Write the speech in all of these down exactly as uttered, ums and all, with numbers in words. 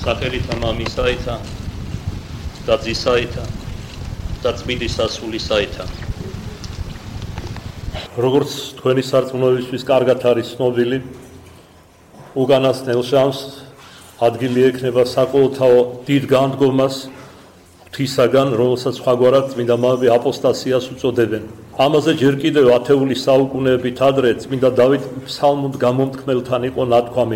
სახელითა მამისაითა და ძისაითა და წმინდისა სულისაითა. როგორც თქვენი სარწმუნოებისთვის კარგად არის ცნობილი, უკანასკნელ შამს ადგილი ექნება საკოლოთაო დიდ განდგომას ღვთისაგან, რომელსაც სხვაგვარად წმინდა მამები აპოსტასიას უწოდებენ. ამაზე ჯერ კიდევ ათეული საუკუნეებით ადრე წმინდა დავით ფსალმუნდ გამომთქმელთან იყო ნათქვამი: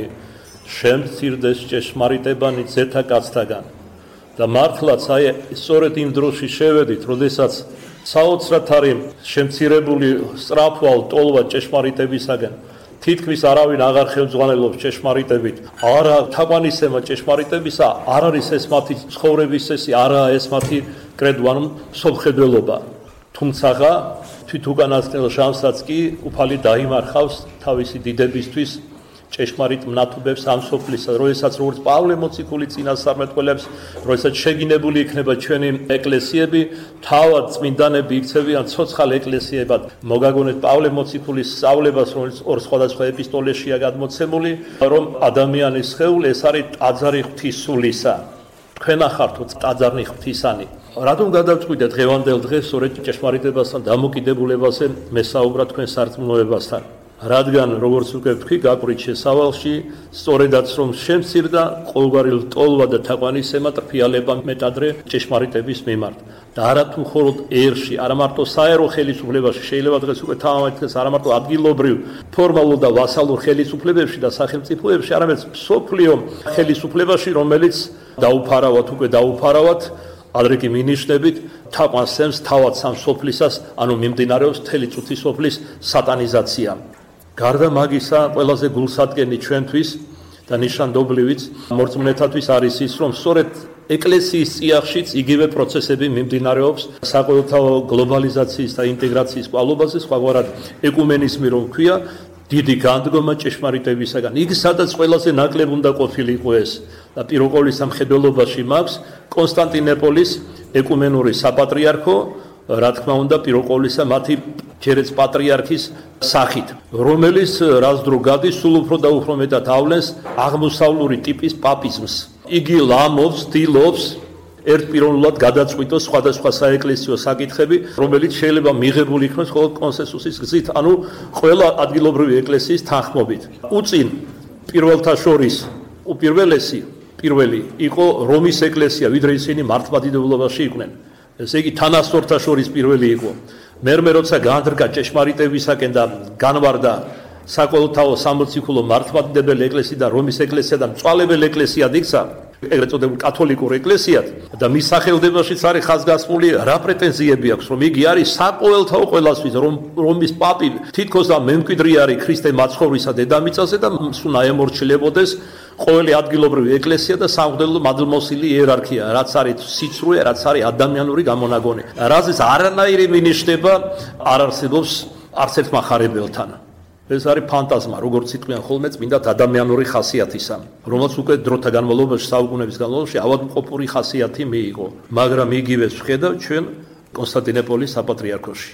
შემცირდეს ჭეშმარიტებანი ძეთა კაცთაგან. და მართლაც აი სწორედ იმ დროში შევედით, როდესაც საოცრად არის შემცირებული სწრაფვალ ტოლვა ჭეშმარიტებისაგან. თითქმის არავინ აღარ ხელმძღვანელობს ჭეშმარიტებით. არა თაყვანისცემა ჭეშმარიტებისა არ არის ეს მათი ცხოვრების წესი, არაა ეს მათი კრედო, ანუ სოფხედველობა. თუმცა თვით უკანასკნელ შამსაც კი უფალი დაიმარხავს თავისი დიდებისთვის ჭეშმარიტ მნათობებს ამ სოფლისა, როდესაც როგორც პავლე მოციქული წინასწარმეტყველებს, როდესაც შეგინებული იქნება ჩვენი ეკლესიები, თავად წმინდანები იქცევიან ცოცხალ ეკლესიებად. მოგაგონეთ პავლე მოციქულის სწავლებას, რომელიც ორ სხვადასხვა ეპისტოლეშია გადმოცემული, რომ ადამიანის სხეული ეს არის ტაძარი ღვთისულისა. თქვენ ახართ ტაძარი ღვთისანი. რატომ გადავწყვიტეთ დღევანდელ დღეს სწორედ ჭეშმარიტებასთან დამოკიდებულებაზე მესაუბრა თქვენ სარწმუნოებასთან? რადგან როგორც უკვე ვთქვი, გაკვირვით შესავალში, სწორედაც რომ შემცირდა ყოველგვარი ლტოლვა და თაყვანისცემა ტრფიალება მეტადრე ჭეშმარიტების მიმართ. და არა თუ მხოლოდ ერში, არა მარტო საერო ხელისუფლებაში, შეიძლება დღეს უკვე თამამეთქეს არა მარტო ადგილობრივ, ფორმალურ და ვასალურ ხელისუფლებებში და სახელმწიფოებში, არამედ მსოფლიო ხელისუფლებაში, რომელიც დაუფარავად უკვე დაუფარავად, ადრე კი მინიშნებით, თაყვანს თავად სამ სოფლისას, ანუ მიმდინარეობს მთელი წუთი სოფლის სატანიზაცია. გარდა მაგისა, ყველაზე გულსადგენი ჩვენთვის და ნიშანდობლივიც მორწმუნეთათვის არის ის, რომ სწორედ ეკლესიის წიაღშიც იგივე პროცესები მიმდინარეობს საყოველთაო გლობალიზაციის და ინტეგრაციის კვალობაზე, სხვაგვარად ეკუმენიზმი რომ ქვია, დიდი განდგომა ჭეშმარიტებისაგან. იქ სადაც ყველაზე ნაკლებ უნდა ყოფილიყო ეს და პიროყოლის სამხედველობაში მაქვს კონსტანტინოპოლის ეკუმენური საპატრიარქო, რა თქმა უნდა, პიროყოლისა მათი ჯერეც პატრიარქის სახით, რომელიც რასდრო გადის, სულ უფრო და უფრო მეტად ავლენს აღმოსავლური ტიპის პაპიზმს. იგი ლამობს, დილობს ერთპიროვნულად გადაწყვიტოს სხვადასხვა საეკლესიო საკითხები, რომელიც შეიძლება მიღებული იქნას მხოლოდ კონსენსუსის გზით, ანუ ყველა ადგილობრივი ეკლესიის თანხმობით. უწინ პირველთა შორის უპირველესი პირველი იყო რომის ეკლესია, ვიდრე ისინი მართლმადიდებლობაში იყვნენ. ესე იგი თანასწორთა შორის პირველი იყო. მერმე როცა განადგა ჭეშმარიტებისაკენ და განვარდა საკოლოთაო სამოციქულო მართლმადიდებელი ეკლესია და რომის ეკლესია და მწვალებელ ეკლესიად იქცა, ეგრეთ წოდებულ კათოლიკურ ეკლესიად და მის სახელმდებაშიც არის ხაზგასმული რა პრეტენზიები აქვს, რომ იგი არის საყოველთაო ყველასთვის, რომ რომის პაპი თითქოს და მემკვიდრე არის ქრისტე მაცხოვრისა დედამიწაზე და უნდა ემორჩილებოდეს ყოველი ადგილობრივი ეკლესია და სამღვდელო მადლმოსილი იერარქია, რაც არის სიცრუე, რაც არის ადამიანური გამონაგონი. რაზეც არანაირი მინიშნება არ არსებობს არც ერთ מחარებელთან. ეს არის ფანტაზმა, როგორც იტყვიან ხოლმე წმინდა ადამიანური ხასიათისა, რომელიც უკვე დროთა განმავლობაში, საუკუნეების განმავლობაში ავადმყოფური ხასიათი მიიღო, მაგრამ იგივეს ვხედავ ჩვენ კონსტანტინოპოლის საპატრიარქოში.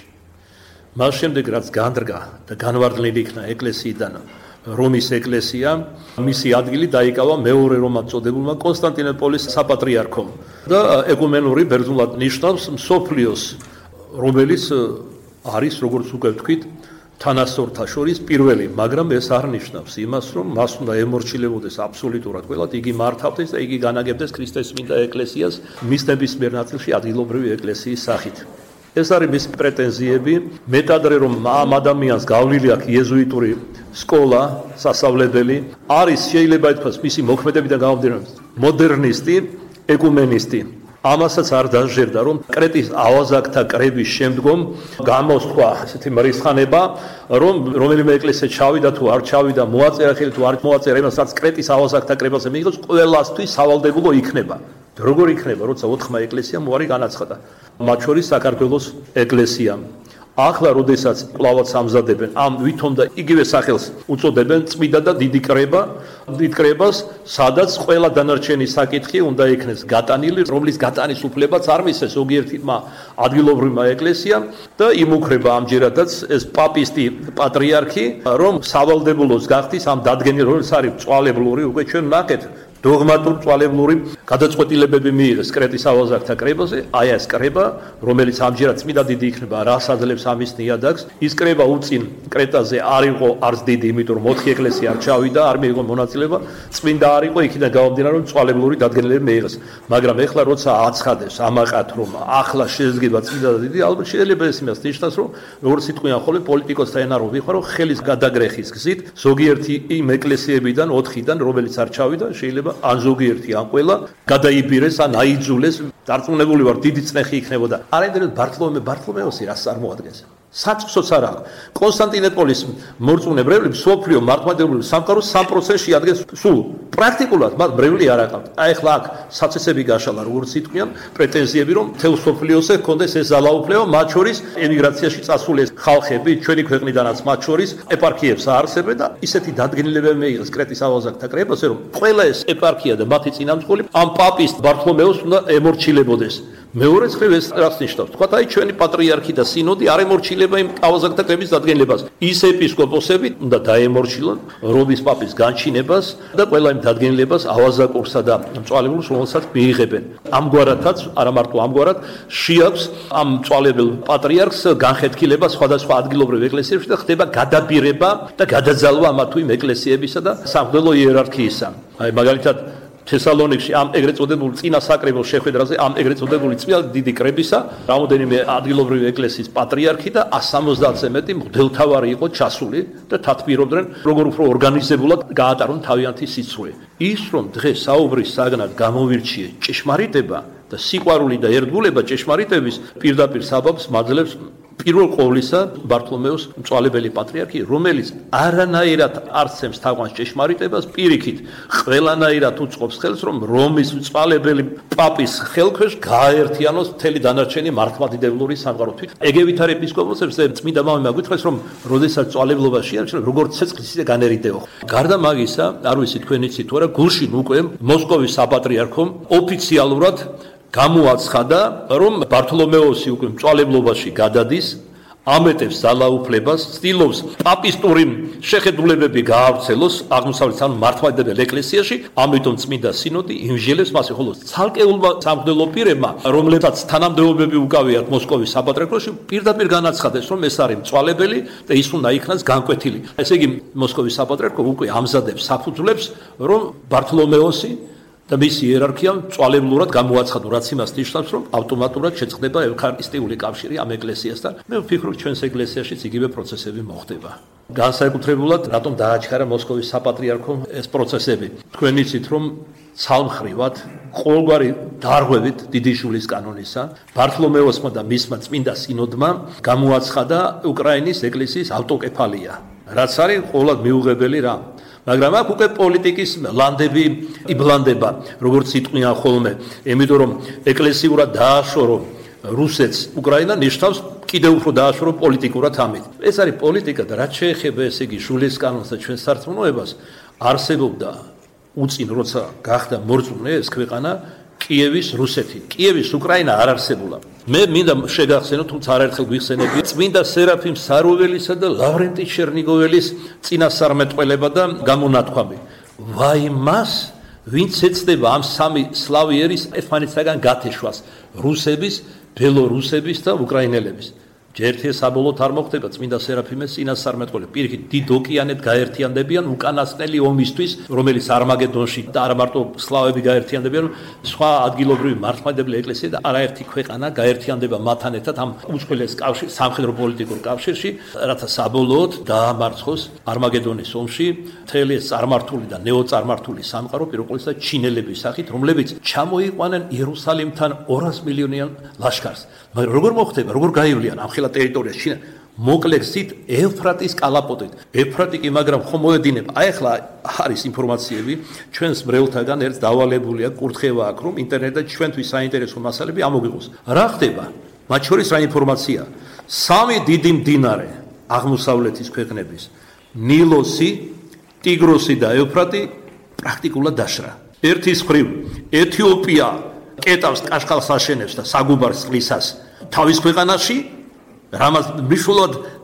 მას შემდეგ რაც განდგა და განვარდნილი იქნა ეკლესიიდან რომის ეკლესია, მისი ადგილი დაიკავა მეორე რომად წოდებულმა კონსტანტინოპოლის საპატრიარქომ და ეკუმენური ბერძნულად ნიშნავს მსოფლიოს, რომელიც არის, როგორც უკვე ვთქვით, თანასწორთა შორის პირველი, მაგრამ ეს არ ნიშნავს იმას, რომ მას უნდა ემორჩილებოდეს აბსოლუტურად ყველად, იგი მართავდეს და იგი განაგებდეს ქრისტეს წმინდა ეკლესიას მის ნებისმიერ ნაწილში ადგილობრივი ეკლესიის სახით. ეს არის მისი პრეტენზიები, მეტადრე რომ ამ ადამიანს გავლილი აქვს იეზუიტური სკოლა, სასწავლებელი, არის შეიძლება ითქვას მისი მოქმედებიდან გამომდინარე მოდერნისტი, ეკუმენისტი. ამასაც არ დაჟერდა, რომ კრეტის ავაზაკთა კრების შემდგომ გამოსხვა ესეთი მრისხანება, რომ რომელიმე ეკლესია ჩავიდა თუ არ ჩავიდა, მოაწერა ხელი თუ არ მოაწერა, იმასაც კრეტის ავაზაკთა კრებაზე მიიღოს, ყველასთვის სავალდებულო იქნება. როგორ იქნება, როცა ოთხმა ეკლესიამ უარი განაცხადა, მათ შორის საქართველოს ეკლესიამ. ახლა როდესაც კვლავაც ამზადებენ ამ ვითომ და იგივე სახელს უწოდებენ წმიდა და დიდი კრება, დიდ კრებას, სადაც ყველა დანარჩენი საკითხი უნდა იქნეს გატანილი, რომლის გატანის უფლებაც არ მისცეს ზოგიერთმა ადგილობრივმა ეკლესიამ და იმუქრება ამჯერადაც ეს პაპისტი პატრიარქი, რომ სავალდებულოს გახდის ამ დადგენილ, რომელიც არის მწვალებლური, უკვე ჩვენ ნახეთ დოგმატურ წვალებლური გადაწყვეტილებები მიიღეს კრეტის ავაზაკთა კრებაზე, აი ეს კრება, რომელიც ამჯერად წმინდა დიდი იქნება, რას აძლევს ამის ნიადაგს, ის კრება უწინ კრეტაზე არ იყო არც დიდი, იმიტომ რომ ოთხი ეკლესია არ ჩავიდა, არ მიიღო მონაწილეობა, წმინდა არ იყო, იქიდან გამომდინარე რომ წვალებლური დადგენილება მიიღეს. მაგრამ ეხლა როცა აცხადებს ამაყად რომ ახლა შეესგება წმინდა დიდი, ალბათ შეიძლება ეს იმას ნიშნავს, რომ როგორც იტყვიან ხოლმე პოლიტიკოსთან არ ვიხარ, რომ ხელის გადაგრეხის გზით ზოგიერთი იმ ეკლესიებიდან ოთხიდან რომელიც არ ჩავიდა, შეიძლება ან ზოგიერთი ან ყველა გადაიბირეს ან აიძულეს, დარწმუნებული ვარ დიდი წნეხი იქნებოდა. არაიდროდ ბართლომე ბართლომეოსი რას წარმოადგენს? საწყისოც არ აქვს. კონსტანტინოპოლის მორწმუნებრები სოფლიო მართლმადიდებლური სამყაროს სამ პროცენტში ადგენს სულ. პრაქტიკულად მათ ბრეული არ აყავთ. აი ახლა აქ საცეცები გაშალა, როგორც იტყვიან, პრეტენზიები რომ თელ სოფლიოზე ჰქონდეს ეს ძალაუფლება, მათ შორის ემიგრაციაში წასული ხალხები, ჩვენი ქვეყნიდანაც მათ შორის ეპარქიებს აარსებენ და ისეთი დადგენილებები მიიღეს კრეტის ავაზაკთა კრებაზე, რომ ყველა ეს ეპარქია და მათი წინამძღოლი ამ პაპის ბართლომეოს უნდა ემორჩილებოდეს. მეორე მხრივ ეს რას ნიშნავს? თქვათ აი ჩვენი პატრიარქი და სინოდი არ ემორჩილება იმ ავაზაკთა კრების დადგენილებას. ის ეპისკოპოსები უნდა დაემორჩილონ რომის პაპის განჩინებას და ყველა იმ დადგენილებას ავაზაკურსა და მწვალებელს, რომელსაც მიიღებენ. ამგვარადაც, არა მარტო ამგვარად, შეაქვს ამ მწვალებელ პატრიარქს განხეთქილება სხვადასხვა ადგილობრივ ეკლესიებში და ხდება გადაბირება და გადაძალვა ამა თუ იმ ეკლესიებისა და სამღვდელო იერარქიისა. აი მაგალითად თესალონიკში ამ ეგრეთ წოდებული წინა საკრებულოს შეხვედრაზე ამ ეგრეთ წოდებული წმინდა დიდი კრებისა რამოდენიმე ადგილობრივი ეკლესიის პატრიარქი და სამოცდაათზე მეტი მღვდელთავარი იყო ჩასული და თათბირობდნენ როგორ უფრო ორგანიზებულად გაატარონ თავიანთი სიცრუე. ის რომ დღეს საუბრის საგნად გამოვირჩიე ჭეშმარიტება და სიყვარული და ერთგულება ჭეშმარიტების პირდაპირ საბაბს მაძლევს პირველ ყოვლისა ბართლომეოს მწვალებელი პატრიარქი, რომელიც არანაირად არ ცემს თაყვანს ჭეშმარიტებას, პირიქით ყველანაირად უწყობს ხელს, რომ რომის მწვალებელი პაპის ხელქვეშ გააერთიანოს მთელი დანარჩენი მართლმადიდებლური სამყარო. ეგევით არ ეპისკოპოსებს და წმინდა მამა გითხრეს, რომ როდესაც მწვალებლობაში არჩენ, როგორც ცეცხლის ისე განერიდეო. გარდა მაგისა, არ ვიცი თქვენ იცით თუ არა, გულშინ უკვე მოსკოვის საპატრიარქომ ოფიციალურად გამოაცხადა, რომ ბართლომეოსი უკვე მწვალებლობაში გადადის, ამეტებს ძალაუფლებას, ცდილობს პაპისტური შეხედულებები გაავრცელოს აღმოსავლეთ მართლმადიდებელ ეკლესიაში, ამიტომ წმინდა სინოდი იმჟელებს მასე, ხოლო ცალკეულმა სამღვდელო პირებმა, რომლებსაც თანამდებობები უკავიათ მოსკოვის საპატრიარქოში, პირდაპირ განაცხადეს, რომ ეს არის მწვალებელი და ის უნდა იქნას განკვეთილი. ესე იგი, მოსკოვის საპატრიარქო უკვე ამზადებს საფუძვლებს, რომ ბართლომეოსი და მისი იერარქია მწვალებლურად გამოაცხადო, რაც იმას ნიშნავს, რომ ავტომატურად შეწყდება ევქარისტიული კავშირი ამ ეკლესიასთან. მე ვფიქრობ, ჩვენს ეკლესიაშიც იგივე პროცესები მოხდება. განსაკუთრებულად, რატომ დააჩქარა მოსკოვის საპატრიარქომ ეს პროცესები? თქვენ იცით, რომ ცალმხრივად, ყოველგვარი დარღვევით დიდი შულის კანონისა, ბართლომეოსმა და მისმა წმინდა სინოდმა გამოაცხადა უკრაინის ეკლესიის ავტოკეფალია, რაც არის ყოველად მიუღებელი რამ. მაგრამ აქ უკვე პოლიტიკის ლანდები იბლანდება, როგორც იტყვიან ხოლმე, იმიტომ რომ ეკლესიურად დააშორო რუსეთს უკრაინა ნიშნავს კიდევ უფრო დააშორო პოლიტიკურად ამით. ეს არის პოლიტიკა და რაც შეეხება ესე იგი შულის კანონს და ჩვენს სარწმუნოებას, არსებობდა უწინ როცა გახდა მორწმუნე ეს ქვეყანა კიევის რუსეთი. კიევის უკრაინა არ არსებულა. მე მინდა შეგახსენო, თუმცა არაერთხელ გვიხსენებია, წმინდა სერაფიმ საროველისა და ლავრენტი ჩერნიგოველის წინასწარმეტყველება და გამონათქვამი. ვაი მას, ვინც ეცდება ამ სამი სლავიერის ერთმანეთისაგან გათეშვას, რუსების, ბელორუსების და უკრაინელების. ჯერ ეს საბოლოოდ არ მოხდება წმინდა სერაფიმეს წინასწარმეტყველება. პირიქით, დიდ ოკეანეთ გაერთიანდებიან უკანასკნელი ომისთვის, რომელიც არმაგედონში და არა მარტო სლავები გაერთიანდებიან, სხვა ადგილობრივი მართლმადიდებელი ეკლესია და არაერთი ქვეყანა გაერთიანდება მათთან ერთად ამ უწყვილეს კავშირში, სამხედრო პოლიტიკურ კავშირში, რათა საბოლოოდ დაამარცხოს არმაგედონის ომში მთელი ეს წარმართული და ნეოწარმართული სამყარო, პირველ ყოვლისა ჩინელების სახით, რომლებიც ჩამოიყვანენ იერუსალიმთან ორას მილიონიან ლაშქარს. მაგრამ როგორ მოხდება, როგორ გაივლიან ამ ტერიტორიას ჩინა მოკლე გზით ევფრატის კალაპოტით. ევფრატი კი მაგრამ ხომ მოედინება. აი ახლა არის ინფორმაციები ჩვენს მრევლთაგან ერთ დავალებულია კურთხევა აქვს, რომ ინტერნეტად ჩვენთვის საინტერესო მასალები ამოგვიყოს. რა ხდება? მათ შორის რა ინფორმაცია? სამი დიდი მდინარე აღმოსავლეთის ქვეყნების ნილოსი, ტიგროსი და ევფრატი პრაქტიკულად დაშრა. ერთის მხრივ ეთიოპია კეტავს კაშხალს აშენებს და საგუბარს წყლისას თავის ქვეყანაში, რამაც მნიშვნელოვნად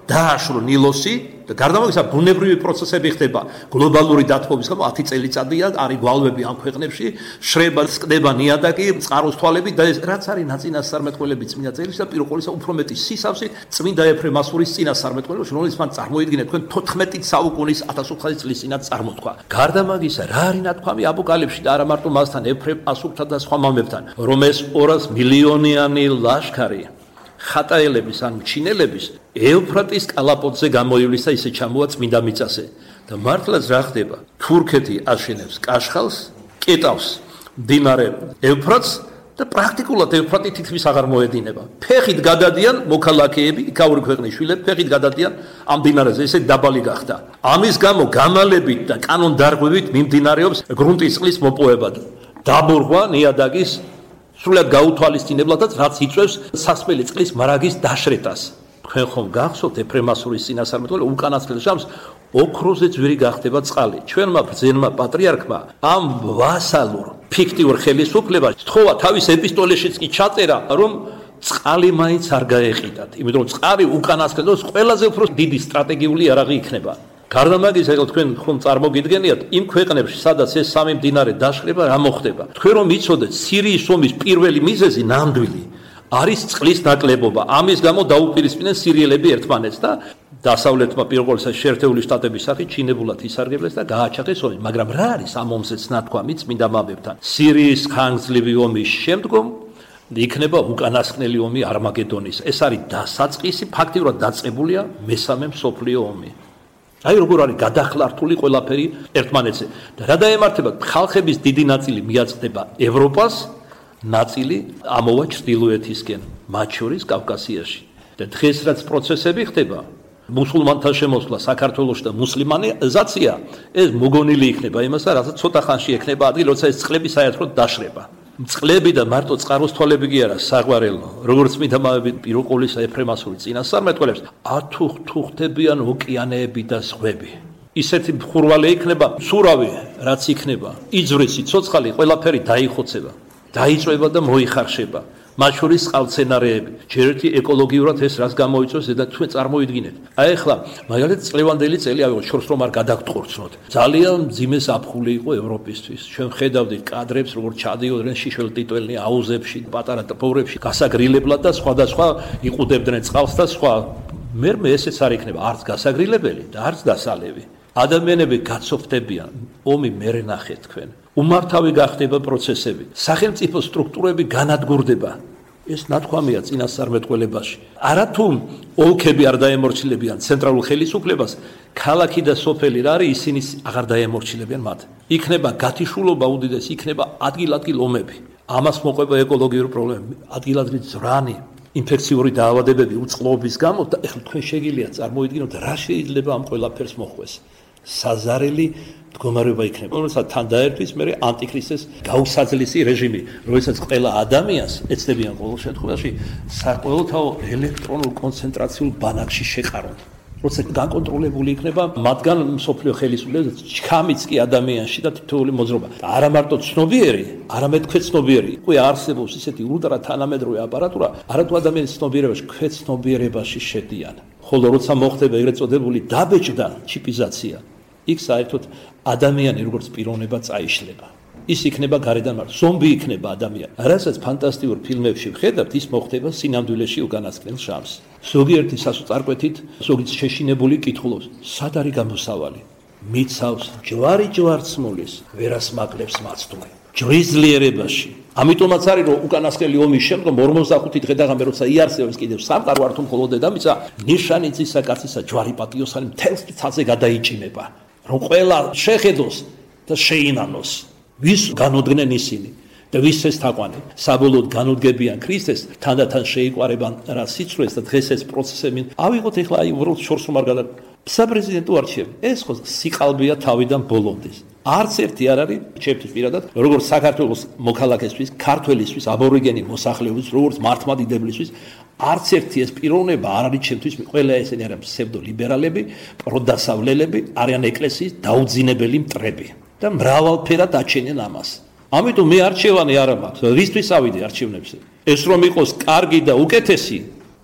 დააშრო ნილოსი და გარდა ამისა ბუნებრივი პროცესები ხდება გლობალური დათბობის გამო ათი წელიწადია არის გვალვები ამ ქვეყნებში შრება სკდება ნიადაგი წყაროს თვალები და ეს რაც არის ნაწინასწარმეტყველები წმინდა წერილში და პირველ ყოვლისა უფრო მეტი სისავსი წმინდა ეფრემასურის წინასწარმეტყველებში რომელიც მან წარმოიდგინა თქვენ თოთხმეტი საუკუნის ათას ოთხასი წლის წინათ წარმოთქვა გარდა მაგისა რა არის ნათქვამი აპოკალიფში და არა მარტო მასთან ეფრემასურთან და სხვა მამებთან რომ ეს ორას მილიონიანი ლაშქარი ხატაელების ან მჩინელების ევფრატის კალაპოტზე გამოივლის და ისე ჩამოვა წმინდა მიწაზე და მართლაც რა ხდება თურქეთი აშენებს კაშხალს კეტავს მდინარე ევფრატს და პრაქტიკულად ევფრატი თითქმის აღარ მოედინება ფეხით გადადიან მოქალაქეები იქაური ქვეყნის შვილები ფეხით გადადიან ამ მდინარეზე ესე დაბალი გახდა ამის გამო გამალებით და კანონდარღვევით მიმდინარეობს გრუნტის წყლის მოპოვება დაბურღვა ნიადაგის სრულად გაუთვალისწინებლადაც რაც იწვევს სასმელი წყლის მარაგის დაშრეტას თქვენ ხომ გახსოვთ ეფრემასურის წინასწარმეტყველი უკანასკნელ შამს ოქროზე ძვირი გახდება წყალი ჩვენმა ბრძენმა პატრიარქმა ამ ვასალურ ფიქტიურ ხელისუფლებას თხოვა თავის ეპისტოლეშიც კი ჩაწერა რომ წყალი მაინც არ გაეყიდათ იმიტომ რომ წყალი უკანასკნელს ყველაზე უფრო დიდი სტრატეგიული იარაღი იქნება გარდა მაგისა თქვენ ხომ წარმოგიდგენიათ იმ ქვეყნებში სადაც ეს სამი მდინარე დაშრება რა მოხდება თქვენ რომ იცოდეთ სირიის ომის პირველი მიზეზი ნამდვილი არის წყლის ნაკლებობა ამის გამო დაუპირისპირდნენ სირიელები ერთმანეთს და დასავლეთმა პირველ ყოვლისა შეერთებული შტატების სახით ჩინებულად ისარგებლეს და გააჩაღეს ომი მაგრამ რა არის ამ ომზეც ნათქვამი წმინდა მამებთან სირიის ხანგრძლივი ომის შემდგომ იქნება უკანასკნელი ომი არმაგედონის ეს არის დასაწყისი ფაქტიურად დაწყებულია მესამე მსოფლიო ომი აი როგორ არის გადახლართული ყველაფერი ერთმანეთზე და რა დაემართება ხალხების დიდი ნაწილი მიაწყდება ევროპას ნაწილი ამოვა ჩრდილოეთისკენ მათ შორის კავკასიაში და დღეს რაც პროცესები ხდება მუსულმანთა შემოსვლა საქართველოში და მუსლიმანიზაცია ეს მოგონილი იქნება იმასთან რასაც ცოტა ხანში ექნება ადგილი როცა ეს წყლები საერთოდ დაშრება წყლები და მარტო წყაროს თვალები კი არა საყვარელო როგორც წმინდა მამები პირველ ყოვლისა ეფრემასური წინასწარმეტყველებს ათუხთუხდებიან ოკეანეები და ზღვები ისეთი მხურვალე იქნება სურავი რაც იქნება იძვრისი ცოცხალი ყველაფერი დაიხოცება დაიწვება და მოიხარშება მათ შორის წყალმცენარეები ჯერ ერთი ეკოლოგიურად ეს რას გამოიწვევს და თქვენ წარმოიდგინეთ აი ახლა მაგალითად წლევანდელი წელი ავიღოთ შორს რომ არ გადაგტყორცნოთ ძალიან მძიმე საფხული იყო ევროპისთვის ჩვენ ხედავდით კადრებს როგორც ჩადიოდნენ შიშველტიტველნი აუზებში პატარა ტბორებში გასაგრილებლად და სხვადასხვა იყუდებდნენ წყალს და სხვა მე მე ესეც არ იქნება არც გასაგრილებელი და არც დასალევი ადამიანები გაცოფდებიან ომი მერე ნახეთ თქვენ უმართავი გახდება პროცესები სახელმწიფო სტრუქტურები განადგურდება ეს ნათქვამია წინასწარმეტყველებაში არათუ ოლქები არ დაემორჩილებიან ცენტრალურ ხელისუფლებას ქალაქი და სოფელი რა არის ისინი აღარ დაემორჩილებიან მათ იქნება გათიშულობა უდიდეს იქნება ადგილ-ადგილ ომები ამას მოყვება ეკოლოგიური პრობლემები ადგილ-ადგილ ზრანი ინფექციური დაავადებები უწყლობის გამო და ეხლა თქვენ შეგიძლიათ წარმოიდგინოთ რა შეიძლება ამ ყველაფერს მოხვდეს საზარელი მდგომარეობა იქნება რომელსაც თან დაერთვის მე ანტიქრისტეს გაუსაძლისი რეჟიმი რომელსაც ყველა ადამიანს ეცდებიან ყოველ შემთხვევაში საყოველთაო ელექტრონულ კონცენტრაციულ ბანაკში შეყარონ როცა გაკონტროლებული იქნება მათგან მსოფლიო ხელისუფლებას ჩქამიც კი ადამიანში და თითოეული მოძრობა არა მარტო ცნობიერი არამედ ქვეცნობიერი უკვე არსებობს ისეთი ულტრა თანამედროვე აპარატურა არათუ ადამიანის ცნობიერებაში ქვეცნობიერებაში შედიან ხოლო როცა მოხდება ეგრეთ წოდებული დაბეჭდა ჩიპიზაცია იქ საერთოდ ადამიანი როგორც პიროვნება წაიშლება ის იქნება გარედან მარტო ზომბი იქნება ადამიანი რასაც ფანტასტიკურ ფილმებში ვხედავთ ის მოხდება სინამდვილეში უკანასკნელ შამს ზოგიერთი სასწარკვეთით ზოგიც შეშინებული კითხულობს სად არის გამოსავალი მიცავს ჯვარი ჯვარცმულის ვერასმაკლებს მაცდუმი ჯვრის ძლიერებაში ამიტომაც არის რომ უკანასკნელი ომის შემდგომ ორმოცდახუთი დღე დაღამე როცა იარსებებს კიდევ სამყარო არ თუ მხოლოდ დედამიწა ნიშანი ძისა კაცისა ჯვარი პატიოსანი მთელს ცაზე გადაიჭიმება რომ ყველა შეხედოს და შეინანოს ვის განოდგნენ ისინი და ვის ეს თაყვანი საბოლოოდ განუდგებიან ქრისტეს თანდათან შეიყვარებან რა სიცრუეს და დღეს ეს პროცესები ავიღოთ ეხლა აი უბრალოდ შორს რომ არ გადა საპრეზიდენტო არჩევანი ეს ხო სიყალბეა თავიდან ბოლომდე არც ერთი არ არის ჩემთვის პირადად როგორც საქართველოს მოქალაქესთვის ქართველისთვის აბორიგენი მოსახლეობის როგორც მართლმადიდებლისთვის არც ერთი ეს პიროვნება არ არის ჩემთვის ყველა ესენი არიან ფსევდოლიბერალები პროდასავლელები არიან ეკლესიის დაუძინებელი მტრები და მრავალფერად აჩენენ ამას ამიტომ მე არჩევანი არ მაქვს რისთვის ავიდე არჩევნებზე ეს რომ იყოს კარგი და უკეთესი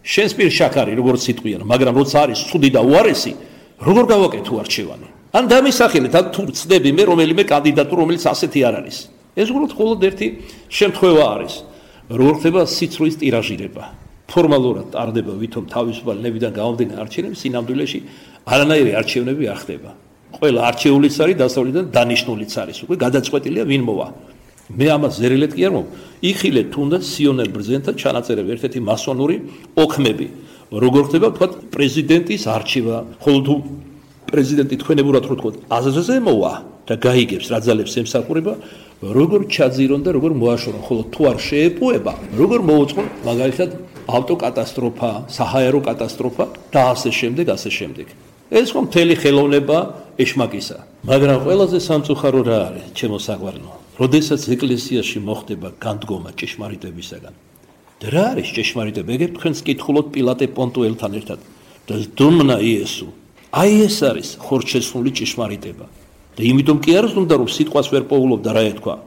შენს პირ შაქარი როგორც სიტყვიან, მაგრამ როცა არის ცუდი და უარესი, როგორ გავაკეთო არჩევანი? ან დამისახილეთ, ან თუ ვწდები მე რომელიმე კანდიდატურა, რომელიც ასეთი არ არის. ეს უბრალოდ მხოლოდ ერთი შემთხვევა არის. როგორ ხდება სიცრუის ტირაჟირება? ფორმალურად ტარდება ვითომ თავისუფალი ნებიდან გამომდინარე არჩევნები, სინამდვილეში არანაირი არჩევნები არ ხდება. ყველა არჩეულიც არის დასავლიდან დანიშნულიც არის. უკვე გადაწყვეტილია ვინ მოვა. მე ამას ზერილეთ კი არ მომ. იხილეთ თუნდაც სიონელ ბრძენთა ჩანაწერები, ერთ-ერთი მასონური ოქმები. როგორ ხდება თქვა პრეზიდენტის არჩევა, ხოლო თუ პრეზიდენტი თქვენებურად რო თქვა აზრზე მოვა და გაიგებს რა ძალებს ემსახურება, როგორ ჩაძირონ და როგორ მოაშორონ, ხოლო თუ არ შეეპოება, როგორ მოუწყონ მაგალითად ავტოკატასტროფა, საჰაერო კატასტროფა და ასე შემდეგ, ასე შემდეგ. ეს ხომ მთელი ხელოვნება ეშმაკისა. მაგრამ ყველაზე სამწუხარო რა არის, ჩემო საყვარელო? როდესაც ეკლესიაში მოხდება განდგომა ჭეშმარიტებისაგან. და რა არის ჭეშმარიტება? ეგ თქვენს კითხულობთ პილატე პონტუელთან ერთად. და ზდუმნა იესო. აი ეს არის ხორჩესული ჭეშმარიტება. და იმიტომ კი არ უნდა რომ სიტყვას ვერ პოულობდა რა ეთქვა.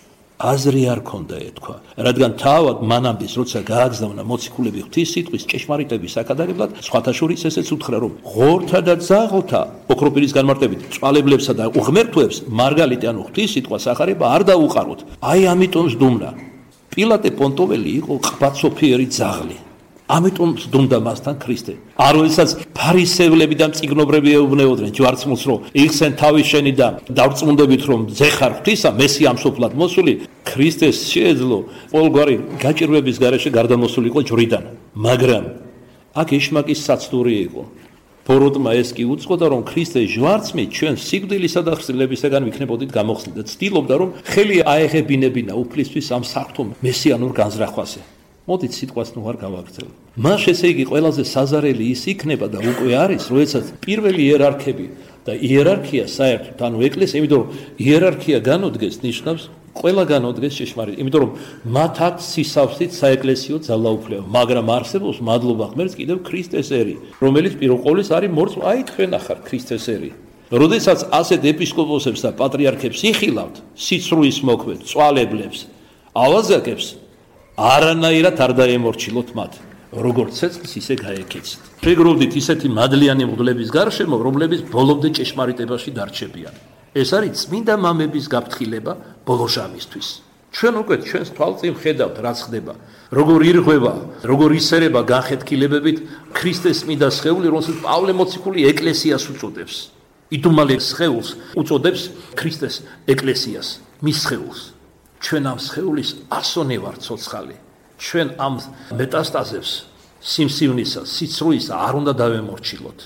აზრი არ ქონდა ეთქვა, რადგან თავად მანამდე როცა გააგზავნა მოციქულები ღვთის სიტყვის ჭეშმარიტების საკადაგებლად, სხვათა შორის ესეც უთხრა რომ ღორთა და ძაღლთა ოქროპირის განმარტებით წვალებლებსა და უღმერთოებს მარგალიტი ანუ ღვთის სიტყვას ახარება არ დაუყაროთ. აი ამიტომ ზდუმნა. პილატე პონტოველი იყო ყბაცოფიერი ძაღლი. ამიტომ ზდუმდა მასთან ქრისტე. არ როდესაც ფარისევლები და მწიგნობრები ეუბნეოდნენ ჯვარცმულს რომ იხსენ თავის შენი და დავწმუნდებით რომ ზეხარ ღვთისა მესია მსოფლად მოსული, ქრისტეს შეეძლო ყოველგვარი გაჭირვების გარეშე გარდამოსულიყო ჯვრიდან. მაგრამ აქ ეშმაკის საცდური იყო. ბოროტმა ეს კი უწყოდა რომ ქრისტეს ჯვარცმით ჩვენ სიკვდილისა და ხსნილებისაგან ვიქნებოდით გამოხსნილი და ცდილობდა რომ ხელი აეღებინებინა უფლისთვის ამ საღვთო მესიანურ განზრახვაზე. მოდით სიტყვას ნუ არ გავაგრძელო. მას ესე იგი ყველაზე საზარელი ის იქნება და უკვე არის, როდესაც პირველი იერარქები და იერარქია საერთოდ, ანუ ეკლესია, იმიტომ რომ იერარქია განოდგეს ნიშნავს ყველა განოდგეს ჭეშმარიტ, იმიტომ რომ მათ აქვს სისავსით საეკლესიო ძალაუფლება, მაგრამ არსებობს მადლობა ღმერთს კიდევ ქრისტეს ერი, რომელიც პირველყოლის არის მორწ, აი თქვენ ახარ ქრისტეს ერი. როდესაც ასეთ ეპისკოპოსებს და პატრიარქებს იხილავთ, სიცრუის მოქმედ, წვალებლებს, ავაზაკებს არანაირად არ დაემორჩილოთ მათ, როგორც ცეცხლს ისე გაეკეცით. შეგროვდით ისეთი მადლიანი მღვდლების გარშემო, რომლებიც ბოლომდე ჭეშმარიტებაში დარჩებიან. ეს არის წმინდა მამების გაფრთხილება ბოლო ჟამისთვის. ჩვენ უკვე ჩვენს თვალწინ ხედავთ, რაც ხდება, როგორ ირღვევა, როგორ ისერება განხეთქილებებით ქრისტეს წმინდა სხეული, რომელსაც პავლე მოციქული ეკლესიას უწოდებს. იდუმალე სხეულს უწოდებს ქრისტეს ეკლესიას, მის სხეულს. ჩვენ ამ სხეულის ასონი ვართ ცოცხალი. ჩვენ ამ მეტასტაზებს სიმსივნისა, სიცრუისა არ უნდა დავემორჩილოთ.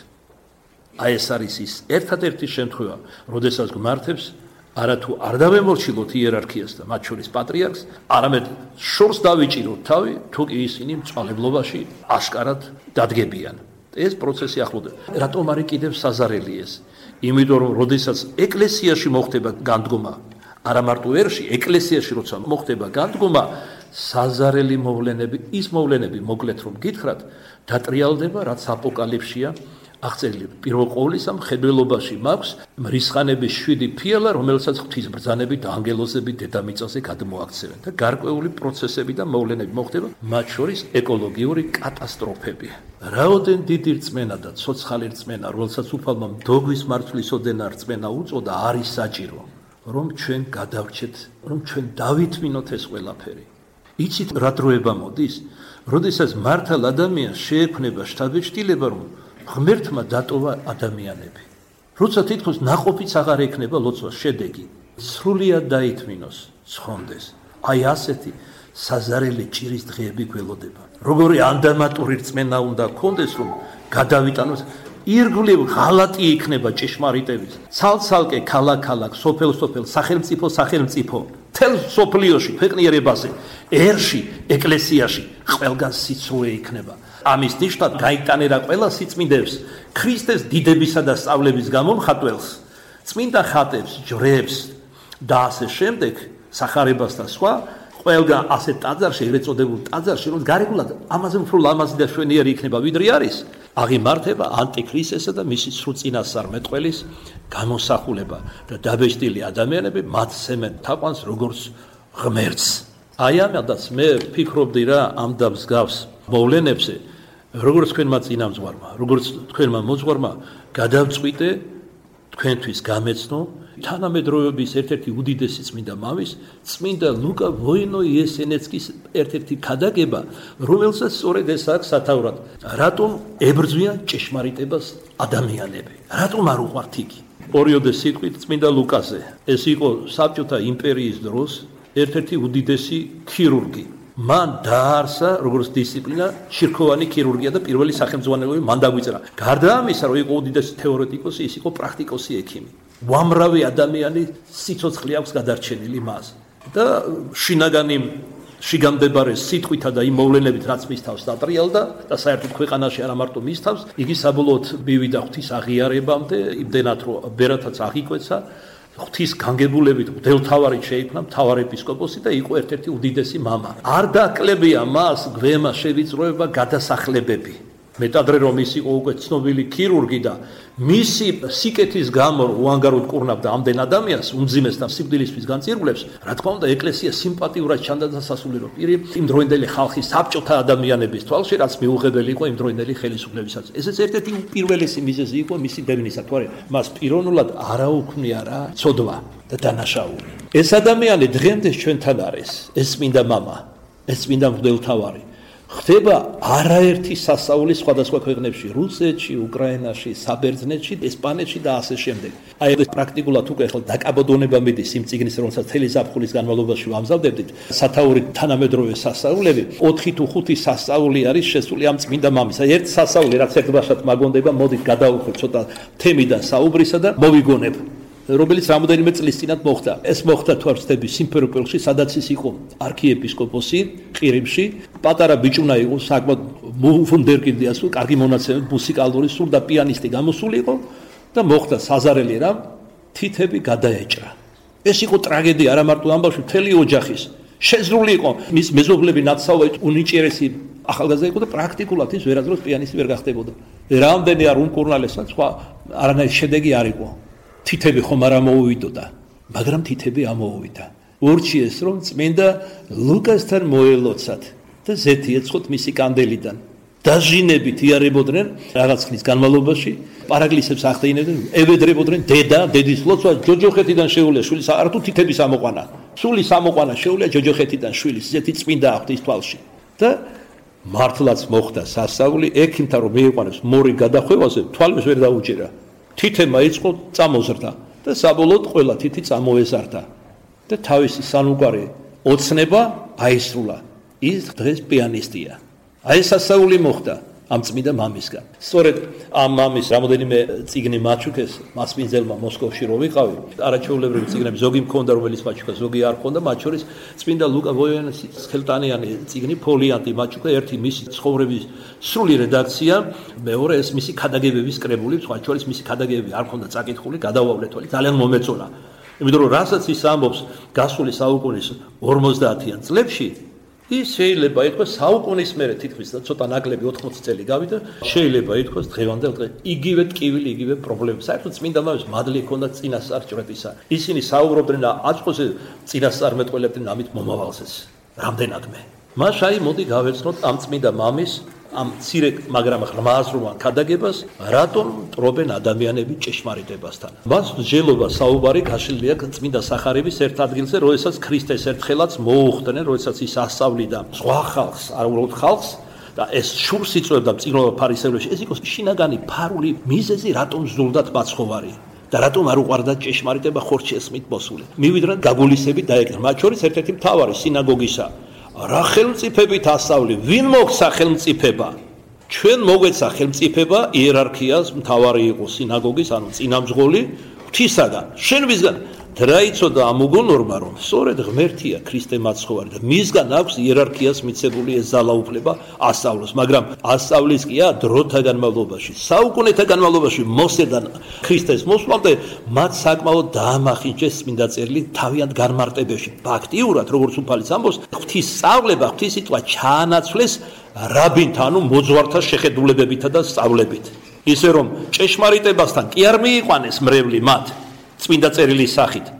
აი ეს არის ის ერთადერთი შემთხვევა, როდესაც გმართებს არათუ არ დავემორჩილოთ იერარქიას და მათ შორის პატრიარქს, არამედ შორს დავიჭიროთ თავი, თუ კი ისინი მწვალებლობაში აშკარად დადგებიან. ეს პროცესი ახლოვდება. რატომ არის კიდევ საზარელი ეს? იმიტომ რომ როდესაც ეკლესიაში მოხდება განდგომა, არა მარტო ერში, ეკლესიაში როცა მოხდება განდგომა, საზარელი მოვლენები, ის მოვლენები მოკლედ რომ გითხრათ, დატრიალდება, რაც აპოკალიფსია აღწერილი. პირველ ყოვლისა მხედველობაში მაქვს მრისხანების შვიდი ფიალა, რომელსაც ღვთის ბრძანები და ანგელოზები დედამიწაზე გადმოაქცევენ და გარკვეული პროცესები და მოვლენები მოხდება, მათ შორის ეკოლოგიური კატასტროფები. რაოდენ დიდი რწმენა და ცოცხალი რწმენა, რომელსაც უფალმა მდოგვის მარცვლის ოდენა რწმენა უწოდა, არის საჭირო, რომ ჩვენ გადავრჩეთ, რომ ჩვენ დავითმინოთ ეს ყველაფერი. იცით რა დროება მოდის? როდესაც მართალ ადამიანს შეექმნება შთაბეჭდილება, რომ ღმერთმა დატოვა ადამიანები. როცა თითქოს ნაყოფიც აღარ ექნება ლოცვას შედეგი, სრულიად დაითმინოს, ცხონდეს. აი ასეთი საზარელი ჭირის დღეები გველოდება. როგორი ანდამატური რწმენა უნდა გქონდეს, რომ გადავიტანოს ირგვლივ ღალატი იქნება ჭეშმარიტების. ცალ-ცალკე ქალაქ-ქალაქ, სოფელ-სოფელ, სახელმწიფო-სახელმწიფო, თელ სოფლიოში, ქვეყნიერებაზე, ერში, ეკლესიაში ყველგან სიცრუე იქნება. ამის ნიშნად გაიტანერა ყველა სიწმინდებს, ქრისტეს დიდებისა და სწავლების გამომხატველს, წმინდა ხატებს, ჯვრებს და ასე შემდეგ, სახარებას და სხვა, ყველგან ასე ტაძარში, ეგრეთ წოდებულ ტაძარში, რომ გარეგულად ამაზე უფრო ლამაზი და შვენიერი იქნება, ვიდრე არის, აღიმართება ანტიქრისტესა და მისი სრულ წინასწარმეტყველის გამოსახულება და დაბეჭდილი ადამიანები მათ სემენ თაყვანს როგორც ღმერთს. აი ამადაც მე ფიქრობდი რა ამ და მსგავს მოვლენებზე, როგორც თქვენმა წინამძღვარმა, როგორც თქვენმა მოძღვარმა გადავწყვიტე თქვენთვის გამეცნო თანამედროვეობის ერთ-ერთი უდიდესი წმინდა მამის, წმინდა ლუკა ვოინო-იესენეცკის ერთ-ერთი ქადაგება, რომელსაც სწორედ ეს აქვს სათავრად. რატომ ებრძვიან ჭეშმარიტებას ადამიანები? რატომ არ უყვართ იგი? ორიოდე სიტყვით წმინდა ლუკაზე. ეს იყო საბჭოთა იმპერიის დროს ერთ-ერთი უდიდესი ქირურგი. მან დაარსა როგორც დისციპლინა შირქოვანი ქირურგია და პირველი სახელმძღვანელოები მან დაგვიწერა. გარდა ამისა, რომ იყო უდიდესი თეორეტიკოსი, ის იყო პრაქტიკოსი ექიმი. უამრავი ადამიანი სიცოცხლე აქვს გადარჩენილი მას და შინაგანი შიგამდებარე სიტყვითა და იმ მოვლენებით, რაც მის თავს დატრიალდა და საერთოდ ქვეყანაში არა მარტო მის თავს, იგი საბოლოოდ მივიდა ღვთის აღიარებამდე, იმდენად რომ ბერათაც აღიკვეცა, ღვთის განგებულებით მღვდელმთავარი შეიქმნა, მთავარეპისკოპოსი და იყო ერთ-ერთი უდიდესი მამა. არ დაკლებია მას გვემა შევიწროება გადასახლებები. მეტადრე რომ ის იყო უკვე ცნობილი ქირურგი და მისი სიკეთის გამო უანგაროდ კურნავდა ამდენ ადამიანს, უმძიმეს და სიკვდილისთვის განწირვლებს, რა თქმა უნდა, ეკლესია სიმპათიურად ჩანდა და სასულიერო პირი იმ დროინდელი ხალხის საბჭოთა ადამიანების თვალში, რაც მიუღებელი იყო იმ დროინდელი ხელისუფლებისაც. ესეც ერთ-ერთი უპირველესი მიზეზი იყო მისი დევნისა, თორე მას პიროვნულად არაუქმნია რა ცოდვა და დანაშაული. ეს ადამიანი დღემდე ჩვენთან არის, ეს წმინდა მამა, ეს წმინდა მღვდელმთავარი. ხდება არაერთი სასწაული სხვადასხვა ქვეყნებში, რუსეთში, უკრაინაში, საბერძნეთში, ესპანეთში და ასე შემდეგ. აი ეს პრაქტიკულად უკვე ახლა დაკაბოდონება მიდის იმ წიგნის, რომელსაც თელი ზაფხულის განმავლობაში ვამზადებდით, სათაური თანამედროვე სასწაულები, ოთხი თუ ხუთი სასწაული არის შესული ამ წმინდა მამის. აი ერთ სასწაული, რაც ერთბაშად მაგონდება, მოდით გადავუხოთ ცოტა თემიდან საუბრისა და მოვიგონებ. რომელიც რამოდენიმე წლის წინათ მოხდა. ეს მოხდა თუ არ ვცდები სიმფეროპოლში, სადაც ის იყო არქიეპისკოპოსი ყირიმში. პატარა ბიჭუნა იყო, საკმაოდ მუვუნდერკინდია, სულ კარგი მონაცემები, მუსიკალური, სულ და პიანისტი გამოსული იყო და მოხდა საზარელი რამ, თითები გადაეჭრა. ეს იყო ტრაგედია არა მარტო ამბავში, მთელი ოჯახის. შეზრული იყო მის მეზობლები ნაცავად უნიჭიერესი ახალგაზრდა იყო და პრაქტიკულად ის ვერასდროს პიანისტი ვერ გახდებოდა. რამდენი არ უმკურნალესა, სხვა არანაირი შედეგი არ იყო. თითები ხომ არ ამოუვიდოდა, მაგრამ თითები ამოუვიდა. ურჩიეს რომ წმინდა ლუკასთან მოელოცათ და ზეთი ეცხოთ მისი კანდელიდან. დაჟინებით იარებოდნენ რაღაც ხნის განმავლობაში, პარაკლისებს ახდენებდნენ, ევედრებოდნენ დედა, დედის ლოცვა ჯოჯოხეთიდან შეუძლია შვილის, არ თუ თითების ამოყვანა. სული სამოყვანა შეუძლია ჯოჯოხეთიდან შვილის, ზეთი წმინდა ღვთის თვალში. და მართლაც მოხდა სასწაული, ექიმთა რომ მიიყვანებს მორი გადახვევაზე, თვალებს ვერ დაუჭირა. თითემა იწყო წამოზრდა და საბოლოოდ ყველა თითი წამოეზარდა და თავისი სანუკვარი ოცნება აისრულა. ის დღეს პიანისტია. აი სასწაული მოხდა ამ წმინდა მამისგან. სწორედ ამ მამის რამოდენიმე წიგნი მაჩუქეს მასპინძელმა მოსკოვში რო ვიყავი. არაჩვეულებრივი წიგნები ზოგი მქონდა, რომელიც მაჩუქა, ზოგი არ მქონდა, მათ შორის წმინდა ლუკა ვოინოიესენეცკის ხელტანიანი წიგნი ფოლიანტი მაჩუქა, ერთი მისი ცხოვრების სრული რედაქცია, მეორე ეს მისი ქადაგებების კრებული, მათ შორის მისი ქადაგებები არ მქონდა წაკითხული, გადავავლეთ, ძალიან მომეწონა. იმიტომ რომ რასაც ის ამბობს გასული საუკუნის ორმოცდაათიან წლებში, ის შეიძლება ითქვას საუკუნის მერე თითქმის და ცოტა ნაკლები ოთხმოცი წელი გავიდა, შეიძლება ითქვას დღევანდელ დღეს იგივე ტკივილი, იგივე პრობლემები. საერთოდ წმინდა მამის მადლი ჰქონდა წინასწარჭრებისა. ისინი საუბრობდნენ აწყოზე წინასწარმეტყველებდნენ ამით მომავალზეც. რამდენადმე. მას აი მოდი გავეცნოთ ამ წმინდა მამის ამ ცირე, მაგრამ ღრმააზროვან ქადაგებას, რატომ მტრობენ ადამიანები ჭეშმარიტებასთან. მას მსჯელობა საუბარი გაშლილია წმინდა სახარების ერთ ადგილზე, როდესაც ქრისტეს ერთხელაც მოუხდნენ, როდესაც ის ასწავლიდა სხვა ხალხს, არ უბრალოდ ხალხს და ეს შურს იწვევდა წინოლა ფარისევლებში. ეს იყო შინაგანი ფარული მიზეზი, რატომ ზრუნდათ მაცხოვარი და რატომ არ უყარდა ჭეშმარიტება ხორცში ესმით მოსული. მივიდნენ გაგულისები დაეკრა. მათ შორის ერთ-ერთი მთავარი სინაგოგისა. რა ხელმწიფებით ასწავლი, ვინ მოგცა ხელმწიფება? ჩვენ მოგვეცა ხელმწიფება იერარქიას, მთავარი იყო სინაგოგის, ანუ წინამძღოლი ღვთისაგან. შენ ვისგან? დრაიცოდა ამ უგონორმა, რომ სწორედ ღმერთია ქრისტე მაცხოვარი და მისგან აქვს იერარქიას მიცებული ეს ძალაუფლება ასწავლოს, მაგრამ ასწავლის კი ა დროთა განმავლობაში, საუკუნეთა განმავლობაში მოსედან ქრისტეს მოსვლამდე მათ საკმაოდ დაამახინჯეს წმინდა წერილი თავიანთ განმარტებაში. ფაქტიურად, როგორც უფალიც ამბობს, ღვთის სწავლება, ღვთის სიტყვა ჩაანაცვლეს რაბინთა, ანუ მოძღვართა შეხედულებებითა და სწავლებით. ისე რომ ჭეშმარიტებასთან კი არ მიიყვანეს მრევლი მათ წმინდა წერილის სახით.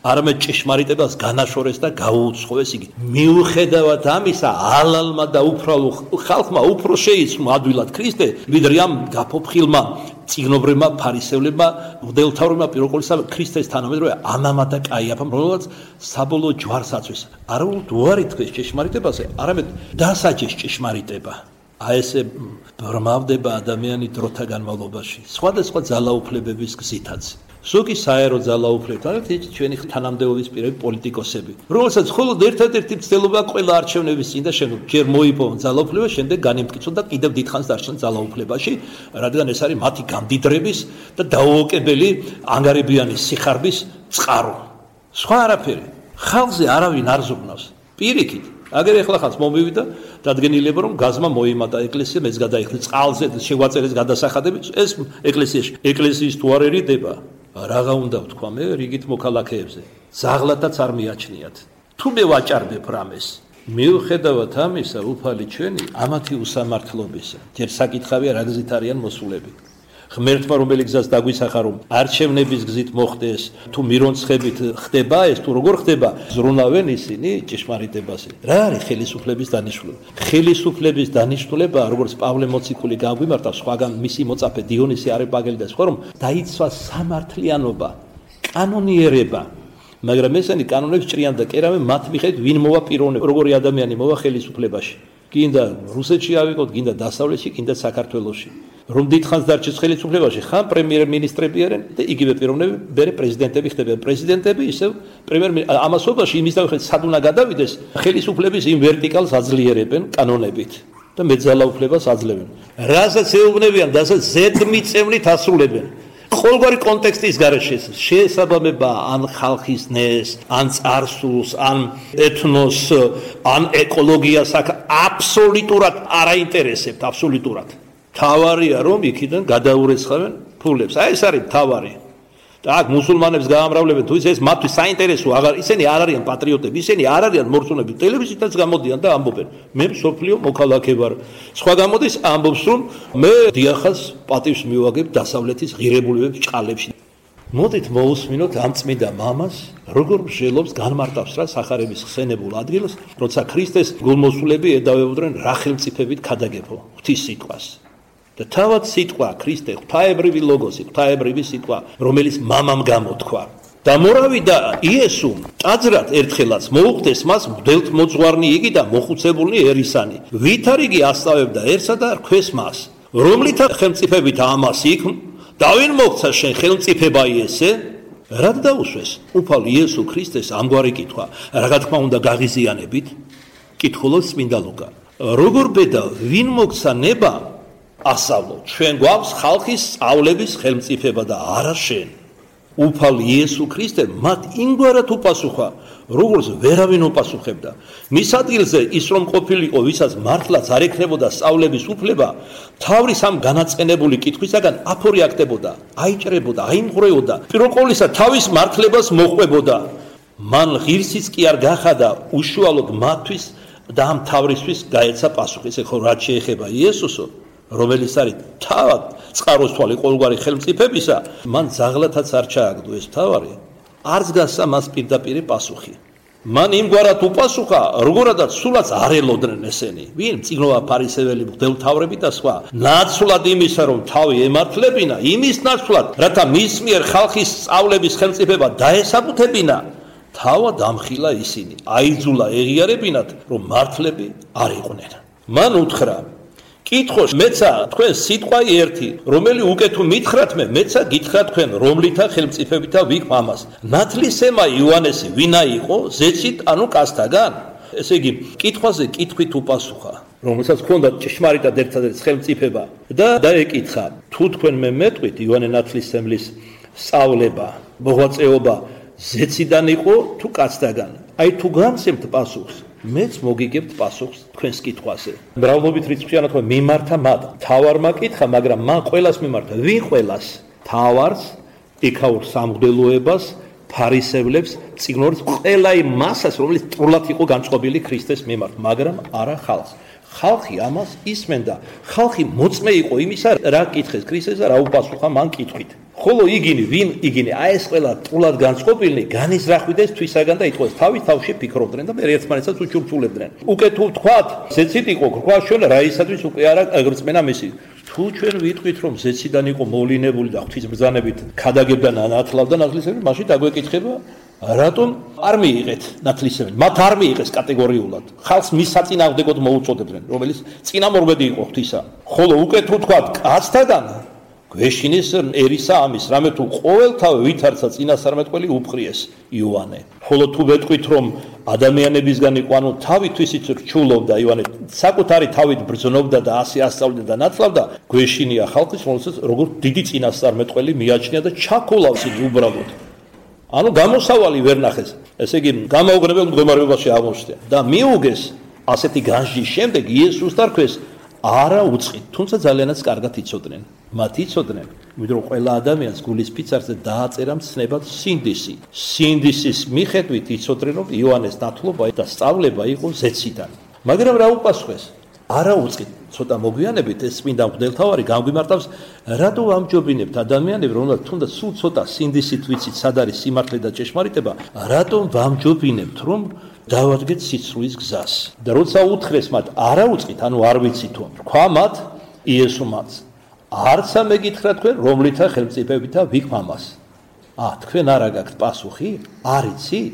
არამედ ჭეშმარიტებას განაშორეს და გაუუცხოეს იგი. მიუხედავად ამისა, ალალმა და უფრალო ხალხმა უფრო შეიცვალა ადვილად ქრისტე, ვიდრე ამ გაფოფხილმა წიგნობრებმა, ფარისევლებმა, მღვდელმთავრებმა, პირველ ყოვლისა ქრისტეს თანამედროვე ამამა და კაიაფამ, რომელსაც საბოლოო ჯვარს აწვის. არაუდ უარი თქვეს ჭეშმარიტებაზე, არამედ დასაჯეს ჭეშმარიტება. აი ესე ბრმავდება ადამიანი დროთა განმავლობაში, სხვადასხვა ძალაუფლებების გზითაც. ზოგი საერო ძალაუფლებთან ერთად ჩვენი თანამდებობის პირები პოლიტიკოსები, რომელსაც მხოლოდ ერთადერთი მცდელობა ყველა არჩევნების წინ და შემდეგ ჯერ მოიპოვა ძალაუფლება, შემდეგ განიმტკიცო და კიდევ დიდხანს დარჩნენ ძალაუფლებაში, რადგან ეს არის მათი გამდიდრების და დაუოკებელი ანგარებიანი სიხარბის წყარო. სხვა არაფერი. ხალხზე არავინ არ ზრუნავს. პირიქით აგერ ეხლა ხალხს მომივიდა დადგენილება რომ გაზმა მოიმატა ეკლესია მეც გადაიხდი წყალზე შეგვაწერეს გადასახადები ეს ეკლესიაში ეკლესიის თუ არ ერიდება რაღა უნდა ვთქვა მე რიგით მოქალაქეებზე ზაღლათაც არ მიაჩნიათ თუ მე ვაჭარბებ რამეს მიუხედავად ამისა უფალი ჩვენი ამათი უსამართლობისა ჯერ საკითხავია რა გზით არიან მოსულები ღმერთმა რომელი გზას დაგვისახა რომ არჩევნების გზით მოხდეს თუ მირონცხებით ხდება ეს თუ როგორ ხდება ზრუნავენ ისინი ჭეშმარიტებაზე რა არის ხელისუფლების დანიშნულება ხელისუფლების დანიშნულება როგორც პავლე მოციქული გაგვიმართა სხვაგან მისი მოწაფე დიონისი არეპაგელი და სხვა რომ დაიცვა სამართლიანობა კანონიერება მაგრამ ესენი კანონებს ჭრიან და კერავენ მათ მიხედვით ვინ მოვა პიროვნები როგორი ადამიანი მოვა ხელისუფლებაში გინდა რუსეთში ავიღოთ გინდა დასავლეთში გინდა საქართველოში რომ დიდხანს დარჩეს ხელისუფლებაში ხან პრემიერ-მინისტრები არიან და იგივე პიროვნები მერე პრეზიდენტები ხდებიან პრეზიდენტები ისევ პრემიერ ამასობაში იმის დავიხეთ სად უნდა გადავიდეს ხელისუფლების იმ ვერტიკალს აძლიერებენ კანონებით და მეძალაუფლებას აძლევენ რასაც ეუბნებიან და რასაც ზედმიწევნით ასრულებენ ყოველგვარი კონტექსტის გარეშე შეესაბამება ან ხალხის ნეს ან წარსულს ან ეთნოს ან ეკოლოგიას აქ აბსოლუტურად არ აინტერესებთ აბსოლუტურად თავარია რომ იქიდან გადაურეცხავენ ფულებს. აი ეს არის თავარი. და აქ მუსულმანებს გაამრავლებენ თუ ის მათთვის საინტერესო აღარ ისინი არ არიან პატრიოტები, ისინი არ არიან მორწმუნეები. ტელევიზიითაც გამოდიან და ამბობენ. მე მსოფლიო მოქალაქე ვარ. სხვა გამოდის ამბობს რომ მე დიახას პატივს მივაგებ დასავლეთის ღირებულებებს ჭყალებში. მოდით მოусმინოთ ამ წმინდა მამას, როგორ მსჯელობს განმარტავს რა სახარების ხსენებულ ადგილს, როცა ქრისტეს გულმოსულები ედავებოდნენ რა ხელმწიფებით ქადაგებო ღვთის სიტყვას. და თავად სიტყვა ქრისტე ღვთაებრივი ლოგოსი ღვთაებრივი სიტყვა რომელიც მამამ გამოთქვა და მორავიდა იესუმ ტაძრად ერთხელაც მოუხდეს მას მღვდელთ მოძღვარნი იგი და მოხუცებულნი ერისანი ვითარ იგი ასწავებდაერსა და რქვეს მას რომლითაც ხელმწიფებით ამას იქ და ვინ მოგცა შენ ხელმწიფება იესე რად დაუსვეს უფალ იესო ქრისტეს ამგვარი კითხვა რა თქმა უნდა გაღიზიანებით კითხულობს წმინდა ლუკა როგორ ბედა ვინ მოგცა ნება ასავლო ჩვენ გვაქვს ხალხის სწავლების ხელმწიფება და არა შენ უფალ იესო ქრისტე მათ იმგვარად უპასუხა როგორც ვერავინ უპასუხებდა მის ადგილზე ის რომ ყოფილიყო ვისაც მართლაც არ ექნებოდა სწავლების უფლება თავის ამ განაწყენებული კითხვისაგან აფორიაქტებოდა აიჭრებოდა აიმღვრეოდა პირველ ყოვლისა თავის მართლებას მოხვებოდა მან ღირსიც კი არ გახადა უშუალოდ მათთვის და ამ თავრისთვის გაეცა პასუხი ესე ხო რაც შეეხება იესოსო რომელიც არის თავად წყაროს თვალი ყოველგვარი ხელმწიფებისა მან ზაღლათაც არ ჩააგდო ეს თავარი არც გასა მას პირდაპირ პასუხი მან იმგვარად უპასუხა როგორადაც სულაც არ ელოდნენ ესენი ვინ წიგნოა ფარისეველი მღვდელმთავრები და სხვა ნაცვლად იმისა რომ თავი ემართლებინა იმის ნაცვლად რათა მის მიერ ხალხის სწავლების ხელმწიფება დაესაბუთებინა თავად ამხილა ისინი აიძულა ეღიარებინათ რომ მართლები არ იყვნენ მან უთხრა კითხოს მეცა თქვენ სიტყვა ერთი რომელი უკეთო მითხრათ მე მეცა გითხრათ თქვენ რომლითა ხელმწიფებითა ვიქ მამას ნათლისემა იოანესი ვინა იყო ზეცით ანუ კასთაგან ესე იგი კითხვაზე კითხვით უპასუხა რომელსაც ჰქონდა ჭეშმარიტად ერთადერთ ხელმწიფება და დაეკითხა თუ თქვენ მე მეტყვით იოანე ნათლისმცემლის სწავლება მოღვაწეობა ზეციდან იყო თუ კაცთაგან აი თუ განცემთ პასუხს მეც მოგიგებთ პასუხს თქვენს კითხვაზე. მრავლობით რიცხვიანად თქვენ მიმართა მათ. თავარმა კითხა, მაგრამ მან ყველას მიმართა. ვინ ყველას? თავარს, იქაურ სამღვდელოებას, ფარისევლებს, წიგნორებს, ყველა იმ მასას, რომელიც სრულად იყო განწყობილი ქრისტეს მიმართ, მაგრამ არა ხალხს. ხალხი ამას ისმენდა. ხალხი მოწმე იყო იმისა, რა კითხეს ქრისტეს და რა უპასუხა მან კითხვით. ხოლო იგინი, ვინ იგინი, აი ეს ყველა ტულად განწყობილნი განიზრახვიდეს თვისაგან და იტყოს თავის თავში ფიქრობდნენ და მე ერთმანეთსაც უჩურჩულებდნენ. უკვე თუ თქვათ, ზეცით იყო გრქვა შენ რა ისათვის უკვე არა გრწმენა მისი. თუ ჩვენ ვიტყვით რომ ზეციდან იყო მოვლინებული და ღვთისმბრძანებით ქადაგებდა ნათლავდა ნათლისმები, მაშინ დაგვეკითხება რატომ არ მიიღეთ ნათლისმები? მათ არ მიიღეს კატეგორიულად. ხალხს მის საწინააღმდეგოდ მოუწოდებდნენ, რომელიც წინამორბედი იყო ღვთისა. ხოლო უკვე თუ თქვათ კაცთაგან გვეშინის ერისა ამის, რამე თუ ყოველთავ ვითარცა წინასწარმეტყველი უფრიეს იოანე. ხოლო თუ ვეტყვით რომ ადამიანებისგან იყო, ანუ თავითვისით რჩულობდა იოანე, საკუთარი თავით ბრძნობდა და ასე ასწავლიდა და ნათლავდა, გვეშინია ხალხის, რომელსაც როგორც დიდი წინასწარმეტყველი მიაჩნია და ჩაქოლავს იგი უბრალოდ. ანუ გამოსავალი ვერ ნახეს. ესე იგი გამაუგრებელ მდგომარეობაში აღმოჩნდა და მიუგეს ასეთი განსჯის შემდეგ იესოს დარქვეს არა უწყით, თუმცა ძალიანაც კარგად იცოდნენ. მათ იცოდნენ, იმიტომ რომ ყველა ადამიანს გულის ფიცარზე დააწერა მცნებად სინდისი. სინდისის მიხედვით იცოდნენ, რომ იოანეს ნათლობა და სწავლება იყო ზეციდან. მაგრამ რა უპასუხეს? არა უწყით. ცოტა მოგვიანებით ეს წმინდა მღვდელმთავარი გამგვიმარტავს, რატო ამჯობინებთ ადამიანებს, რომელთაც თუნდაც სულ ცოტა სინდისით ვიცით, სად არის სიმართლე და ჭეშმარიტება, რატომ ვამჯობინებთ, რომ დავადგეთ სიცრუის გზას? და როცა უთხრეს მათ, არა უწყით, ანუ არ ვიცით თუ, თქვა მათ იესომაც, არცა მეკითხრა თქვენ, რომლითა ხელმწიფებითა ვიქმ ამას. ა, თქვენ არა გაქვთ პასუხი? არ იცით?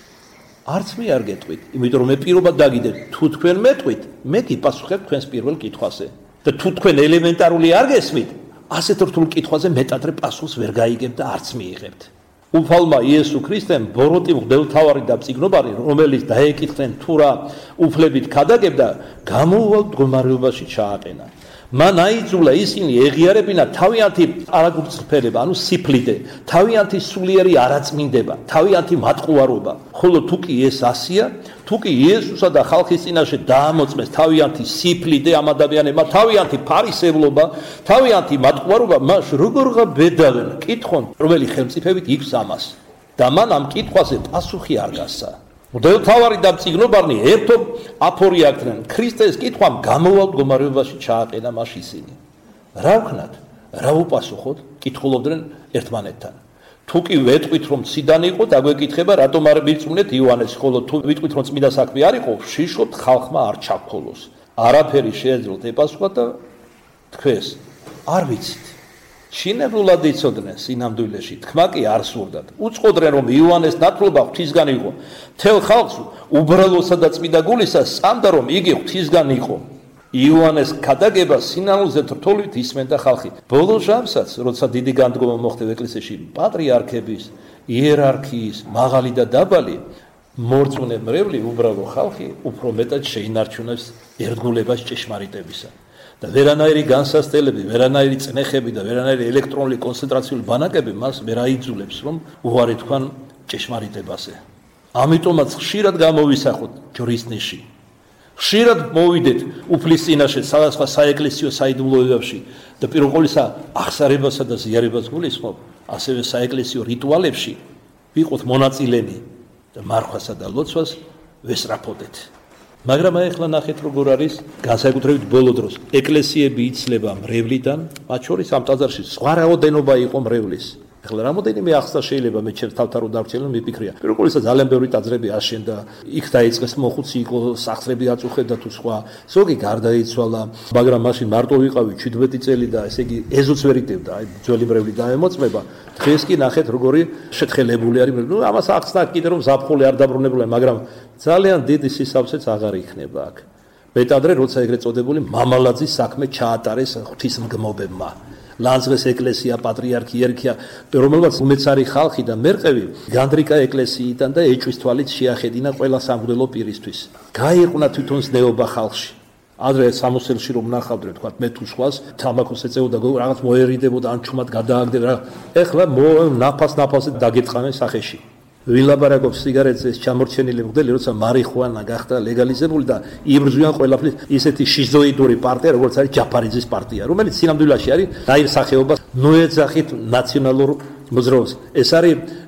არც მე არ გეტყვით, იმიტომ რომ მე პირობად დაგიდეთ, თუ თქვენ მეტყვით, მე გიპასუხებ თქვენს პირველ კითხვაზე. და თუ თქვენ ელემენტარული არ გესმით, ასეთ რთულ კითხვაზე მეტადრე პასუხს ვერ გაიგებთ და არც მიიღებთ. უფალმა იესო ქრისტემ ბოროტი მღვდელმთავარი და მწიგნობარი, რომელიც დაეკითხნენ თუ რა უფლებით ქადაგებდა, გამოუვალ მდგომარეობაში ჩააყენა. მან აიძულა ისინი ეღიარებინა თავიანთი არაგურწფერება, ანუ სიფლიდე, თავიანთი სულიერი არაწმინდება, თავიანთი მატყუარობა. ხოლო თუ კი ეს ასია, თუ კი იესოსა და ხალხის წინაშე დაამოწმეს თავიანთი სიფლიდე ამ ადამიანებმა, თავიანთი ფარისევლობა, თავიანთი მატყუარობა, მას როგორღა ბედავენ, კითხონ, რომელი ხელმწიფებით იქს ამას. და მან ამ კითხვაზე პასუხი არ გასცა. მღვდელმთავარი და მწიგნობარნი ერთობ აფორიაქდნენ. ქრისტეს კითხვამ გამოვალ მდგომარეობაში ჩააყენა მას ისინი. რა ვქნათ? რა უპასუხოთ? კითხულობდნენ ერთმანეთთან. თუ კი ვეტყვით რომ ციდან იყო, დაგვეკითხება რატომ არ მივწმუნეთ იოანეს, ხოლო თუ ვიტყვით რომ წმინდა საქმე არ იყო, ვშიშობთ ხალხმა არ ჩაქოლოს. არაფერი შეეძლოთ ეპასუხათ და თქვეს არ ვიცით. შინებლად იცოდნენ სინამდვილეში, თქმა კი არ სურდათ. უწყოდნენ რომ იოანეს ნათლობა ღვთისგან იყო. თელ ხალხს უბრალოსა და წმინდა გულისა სწამდა რომ იგი ღვთისგან იყო. იოანეს ქადაგება სინანულზე რთულით ისმენდა ხალხი. ბოლო ჟამსაც, როცა დიდი განდგომა მოხდა ეკლესიაში, პატრიარქების, იერარქიის, მაღალი და დაბალი, მორწმუნე მრევლი უბრალო ხალხი უფრო მეტად შეინარჩუნებს ერთგულებას ჭეშმარიტებისა. და ვერანაირი განსასწრებელი, ვერანაირი წნეხები და ვერანაირი ელექტრონული კონცენტრაციული ბანაკები მას ვერ აიძულებს, რომ უარი თქვან ჭეშმარიტებაზე. ამიტომაც ხშირად გამოვისახოთ ჯვრის ნიში. ხშირად მოვიდეთ უფლის წინაშე სხვადასხვა საეკლესიო საიდუმლოებებში და პირველ ყოვლისა აღსარებასა და ზიარებას გულისხმობ, ასევე საეკლესიო რიტუალებში ვიყოთ მონაწილენი და მარხვასა და ლოცვას ვესწრაფოდეთ. მაგრამ აი ახლა ნახეთ როგორ არის განსაკუთრებით ბოლო დროს ეკლესიები იცლება მრევლიდან, მათ შორის ამ ტაძარში სხვა რაოდენობა იყო მრევლის. ახლა რამოდენიმე ახსნა შეიძლება მე ჩემს თავთან რომ დავჩელო მიფიქრია. პირველ ყოვლისა ძალიან ბევრი ტაძრები აშენდა, იქ დაიწყეს მოხუცი იყო, სახსრები აწუხებდა თუ სხვა. ზოგი გარდაიცვალა, მაგრამ მაშინ მარტო ვიყავი შვიდმეტი წელი და ესე იგი ეზოც ვერ იტევდა, აი ძველი მრევლი დაემოწმება. დღეს კი ნახეთ როგორი შეთხელებული არის. ნუ ამას ახსნა კიდე რომ ზაფხული არ დაბრუნებულა, მაგრამ ძალიან დიდი სისავსეც აღარ იქნება აქ. მეტადრე როცა ეგრეთ წოდებული მამალაძის საქმე ჩაატარეს ღვთისმგმობებმა. ლანძღვის ეკლესია, პატრიარქი, იერქია, რომელმაც უმეცარი ხალხი და მერყევი განდრიკა ეკლესიიდან და ეჭვის თვალით შეახედინა ყველა სამღვდელო პირისთვის. გაიყუნა თვითონ ზნეობა ხალხში. ადრე სამოსელში რომ ნახავდნენ, თქვა მე თუ სხვას თამბაქოს ეწეოდა, რაღაც მოერიდებოდა, ან ჩუმად გადააგდებდა. ეხლა ნაფას-ნაფასით დაგეწყანენ სახეში. ვილაბარაკობს სიგარეტზე ჩამორჩენილი მღვდელი, როცა მარიხუანა გახდა ლეგალიზებული და იბრძვიან ყველაფრის ისეთი შიზოიდური პარტია, როგორც არის ჯაფარიძის პარტია, რომელიც სინამდვილეში არის დაირ სახეობას ნოეძახით ნაციონალურ მოძრაობას. ეს არის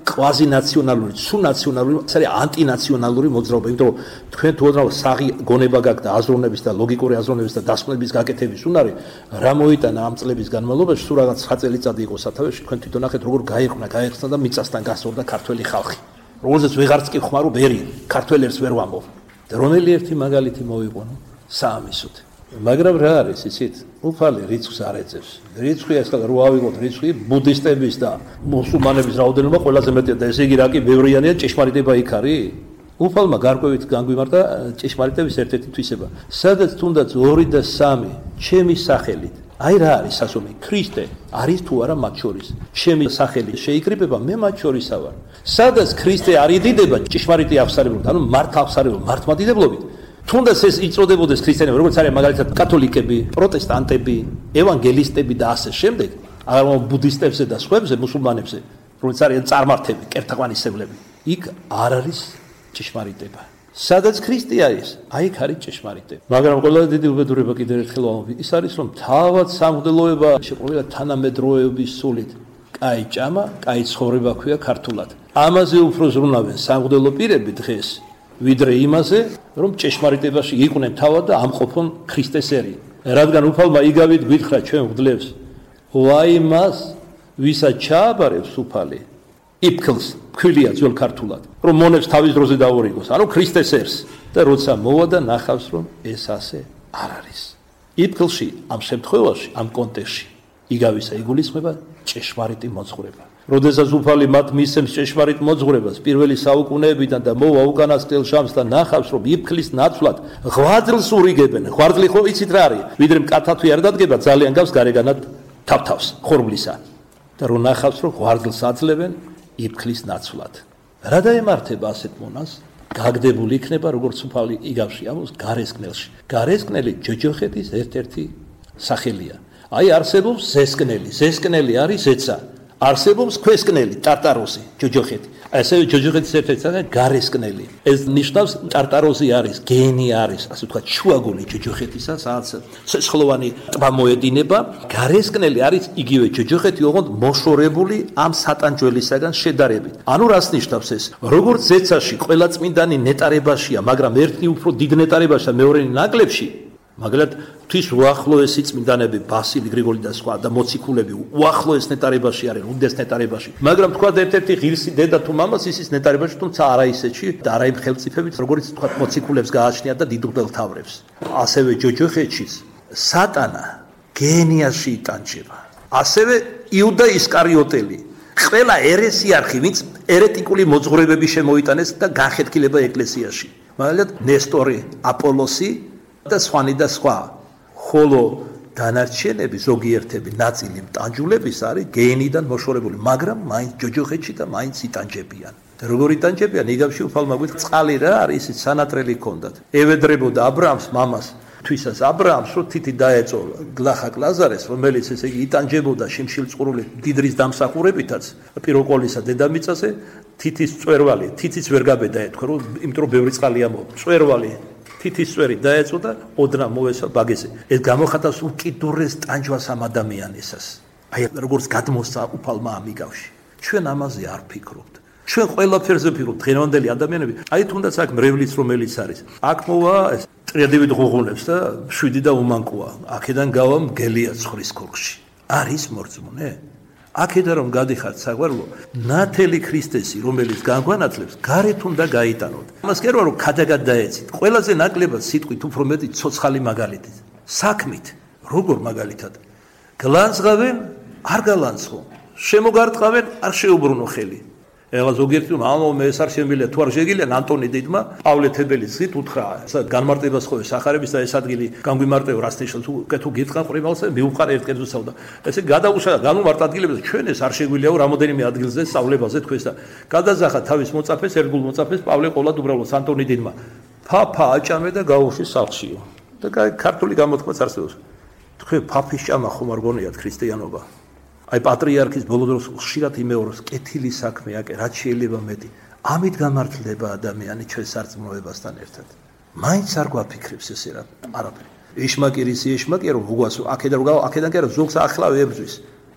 კვაზინაციონალური, სუნაციონალური, ეს არის ანტინაციონალური მოძრაობა, იმიტომ რომ თქვენ თუ უბრალოდ საღი გონება გაქვთ და აზროვნების და ლოგიკური აზროვნების და დასკვნების გაკეთების უნარი, რა მოიტანა ამ წლების განმავლობაში, სულ რაღაც ცხრა წელიწადი იყო სათავეში, თქვენ თვითონ ნახეთ როგორ გაიხსნა, გაიხსნა და მიწასთან გასწორდა ქართველი ხალხი. Როგორც ვეღარც კი ხმარო ბერი, ქართველებს ვერ ვამბობ. და რომელი ერთი მაგალითი მოვიყვანო საამისოდ. მაგრამ რა არის იცით? უფალი რიცხვს არ ეძებს. რიცხვი ეს რა ავიღოთ რიცხვი ბუდისტების და მუსულმანების რაოდენობა ყველაზე მეტია და ესე იგი რა კი ბევრიანია ჭეშმარიტება იქ არის? უფალმა გარკვევით განგვიმართა ჭეშმარიტების ერთ-ერთი თვისება. სადაც თუნდაც ორი და სამი ჩემი სახელით. აი რა არის სასომი? ქრისტე არის თუ არა მათ შორის? ჩემი სახელი შეიკრიბება, მე მათ შორისა ვარ. სადაც ქრისტე არ იდიდება ჭეშმარიტი აღსარებლობით, ანუ მართ აღსარებლობით, მართლმადიდებლობით. თუნდაც ეს იწოდებოდეს ქრისტიანები, როგორც არის მაგალითად კათოლიკები, პროტესტანტები, ევანგელისტები და ასე შემდეგ, აღარ ბუდისტებზე და სხვებზე, მუსულმანებზე, როგორც არიან წარმართები, კერთაყვანისებლები, იქ არ არის ჭეშმარიტება. სადაც ქრისტე არის, აი იქ არის ჭეშმარიტება. მაგრამ ყველაზე დიდი უბედურება კიდევ ერთხელ ვამბობ, ის არის რომ თავად სამღვდელოება შეყრდნილი თანამედროვეობის სულით. კაი ჭამა, კაი ცხოვრება ქვია ქართულად. ამაზე უფრო ზრუნავენ სამღვდელო პირები დღეს. ვიდრე იმაზე, რომ ჭეშმარიტებაში იყვნენ თავად და ამყოფონ ქრისტესერი. რადგან უფალმა იგავით გვითხრა ჩვენ მღვდლებს, ვაი მას, ვისაც ჩააბარებს უფალი, იფქლს, ქვილია ძველ ქართულად, რომ მონებს თავის დროზე დაურიგოს, ანუ ქრისტესერს. და როცა მოვა და ნახავს, რომ ეს ასე არ არის. იფქლში, ამ შემთხვევაში, ამ კონტექსში, იგავისა იგულისხმება ჭეშმარიტი მოძღვრება. როდესაც უფალი მათ მისცემს ჭეშმარიტ მოძღვრებას პირველი საუკუნეებიდან და მოვა უკანასკნელ შამს და ნახავს რომ იფქლის ნაცვლად ღვაწლს ურიგებენ. ღვაწლი ხო იცით რა არის? ვიდრე მკათათვი არ დადგება ძალიან გავს გარეგანად თავთავს ხორბლისა. და რომ ნახავს რომ ღვაწლს აძლევენ იფქლის ნაცვლად. რა დაემართება ასეთ მონას? გაგდებული იქნება როგორც უფალი იგავში ამოს გარესკნელში. გარესკნელი ჯოჯოხეთის ერთ-ერთი სახელია. აი არსებობს ზესკნელი. ზესკნელი არის ზეცა. არსებობს ქვესკნელი, ტარტაროსი, ჯოჯოხეთი. ასევე ჯოჯოხეთის ერთ-ერთი სახე გარესკნელი. ეს ნიშნავს ტარტაროსი არის, გენი არის, ასე ვთქვათ, შუაგული ჯოჯოხეთისა, სადაც ცეცხლოვანი ტბა მოედინება. გარესკნელი არის იგივე ჯოჯოხეთი, ოღონდ მოშორებული ამ სატანჯველისაგან შედარებით. ანუ რას ნიშნავს ეს? როგორც ზეცაში ყველა წმინდანი ნეტარებაშია, მაგრამ ერთი უფრო დიდ ნეტარებაში და მეორენი ნაკლებში, მაგალითად თვის უახლოესი წმინდანები ბასილი გრიგოლი და სხვა და მოციქულები უახლოეს ნეტარებაში არიან უდიდეს ნეტარებაში მაგრამ თქვა ერთ-ერთი ღირსი დედა თუ მამას ისის ნეტარებაში თუმცა არა ისეთში და არა იმ ხელმწიფებით როგორც თქვა მოციქულებს გააჩნია და დიდუბელ თავრებს ასევე ჯოჯოხეთშიც სატანა გენიაში იტანჯება ასევე იუდა ისკარიოტელი ყველა ერესიარხი ვინც ერეტიკული მოძღვრებები შემოიტანეს და განხეთქილება ეკლესიაში მაგალითად ნესტორი აპოლოსი და სხვანი და სხვა ხოლო დანარჩენები ზოგიერთები ნაწილი მტანჯულების არის გენიდან მოშორებული მაგრამ მაინც ჯოჯოხეთში და მაინც იტანჯებიან და როგორ იტანჯებიან იგავში უფალმა გვით წყალი რა არის ის სანატრელი ჰქონდათ ევედრებოდა აბრაამს მამას თვისას აბრაამს რო თითი დაეწო გლახაკ ლაზარეს რომელიც ესე იგი იტანჯებოდა შიმშილ წყურული დიდრის დამსახურებითაც პიროკოლისა დედამიწაზე თითის წვერვალი თითიც ვერ გაბედა ეთქვა რომ იმიტომ რომ ბევრი წყალია მო წვერვალი თითის წვერი დაეწო და ოდნა მოესვა ბაგეზე. ეს გამოხატავს უკიდურეს ტანჯვას ამ ადამიანისას. აი როგორც გადმოსცა უფალმა ამიგავში. ჩვენ ამაზე არ ფიქრობთ. ჩვენ ყველაფერზე ფიქრობთ დღევანდელი ადამიანები. აი თუნდაც აქ მრევლიც რომელიც არის. აქ მოვა ეს ტრიადივით ღუღუნებს და შვიდი და უმანკოა. აქედან გავა მგელია ცხრის ქურხში. არის მორწმუნე? აქედან რომ გადიხართ საგვარლო, ნათელი ქრისტესი, რომელიც განგვანათლებს, გარეთ უნდა გაიტანოთ. ამას კი არა რომ ქადაგად დაეცით. ყველაზე ნაკლებად სიტყვით უფრო მეტი ცოცხალი მაგალითით. საქმით, როგორ მაგალითად? გლანძღავენ, არ გალანძღო. შემოგარტყავენ, არ შეუბრუნო ხელი. ეხლა ზოგიერთი რომ ამო მე ეს არ შემიძლია თუ არ შეგიძლია ანტონი დიდმა პავლე თებელის ზით უთხრა განმარტებას ხო სახარების და ეს ადგილი განგვიმარტეო რას ნიშნავს თუ გიტყან ყრიმალსა მიუყარ ერთ კერძოსავ და ესე გადაუშა განუმარტ ადგილებზე ჩვენ ეს არ შეგვიძლიაო რამოდენიმე ადგილზე სწავლებაზე თქვენს და გადაზახა თავის მოწაფეს ერთგულ მოწაფეს პავლე ყოლად უბრალოდ ანტონი დიდმა ფაფა აჭამე და გაუში სახლშიო და ქართული გამოთქმაც არსებობს თქვენ ფაფის ჭამა ხომ არ გონიათ ქრისტიანობა აი პატრიარქის ბოლო დროს ხშირად იმეორებს კეთილი საქმე აკე რაც შეიძლება მეტი ამით გამართლდება ადამიანი ჩვენ სარწმუნოებასთან ერთად მაინც არ გვაფიქრებს ესე რა არაფერი ეშმაკირის ეშმაკი რომ უგვასო აქედან რომ აქედან კი არა ზოგს ახლავე ებრძვის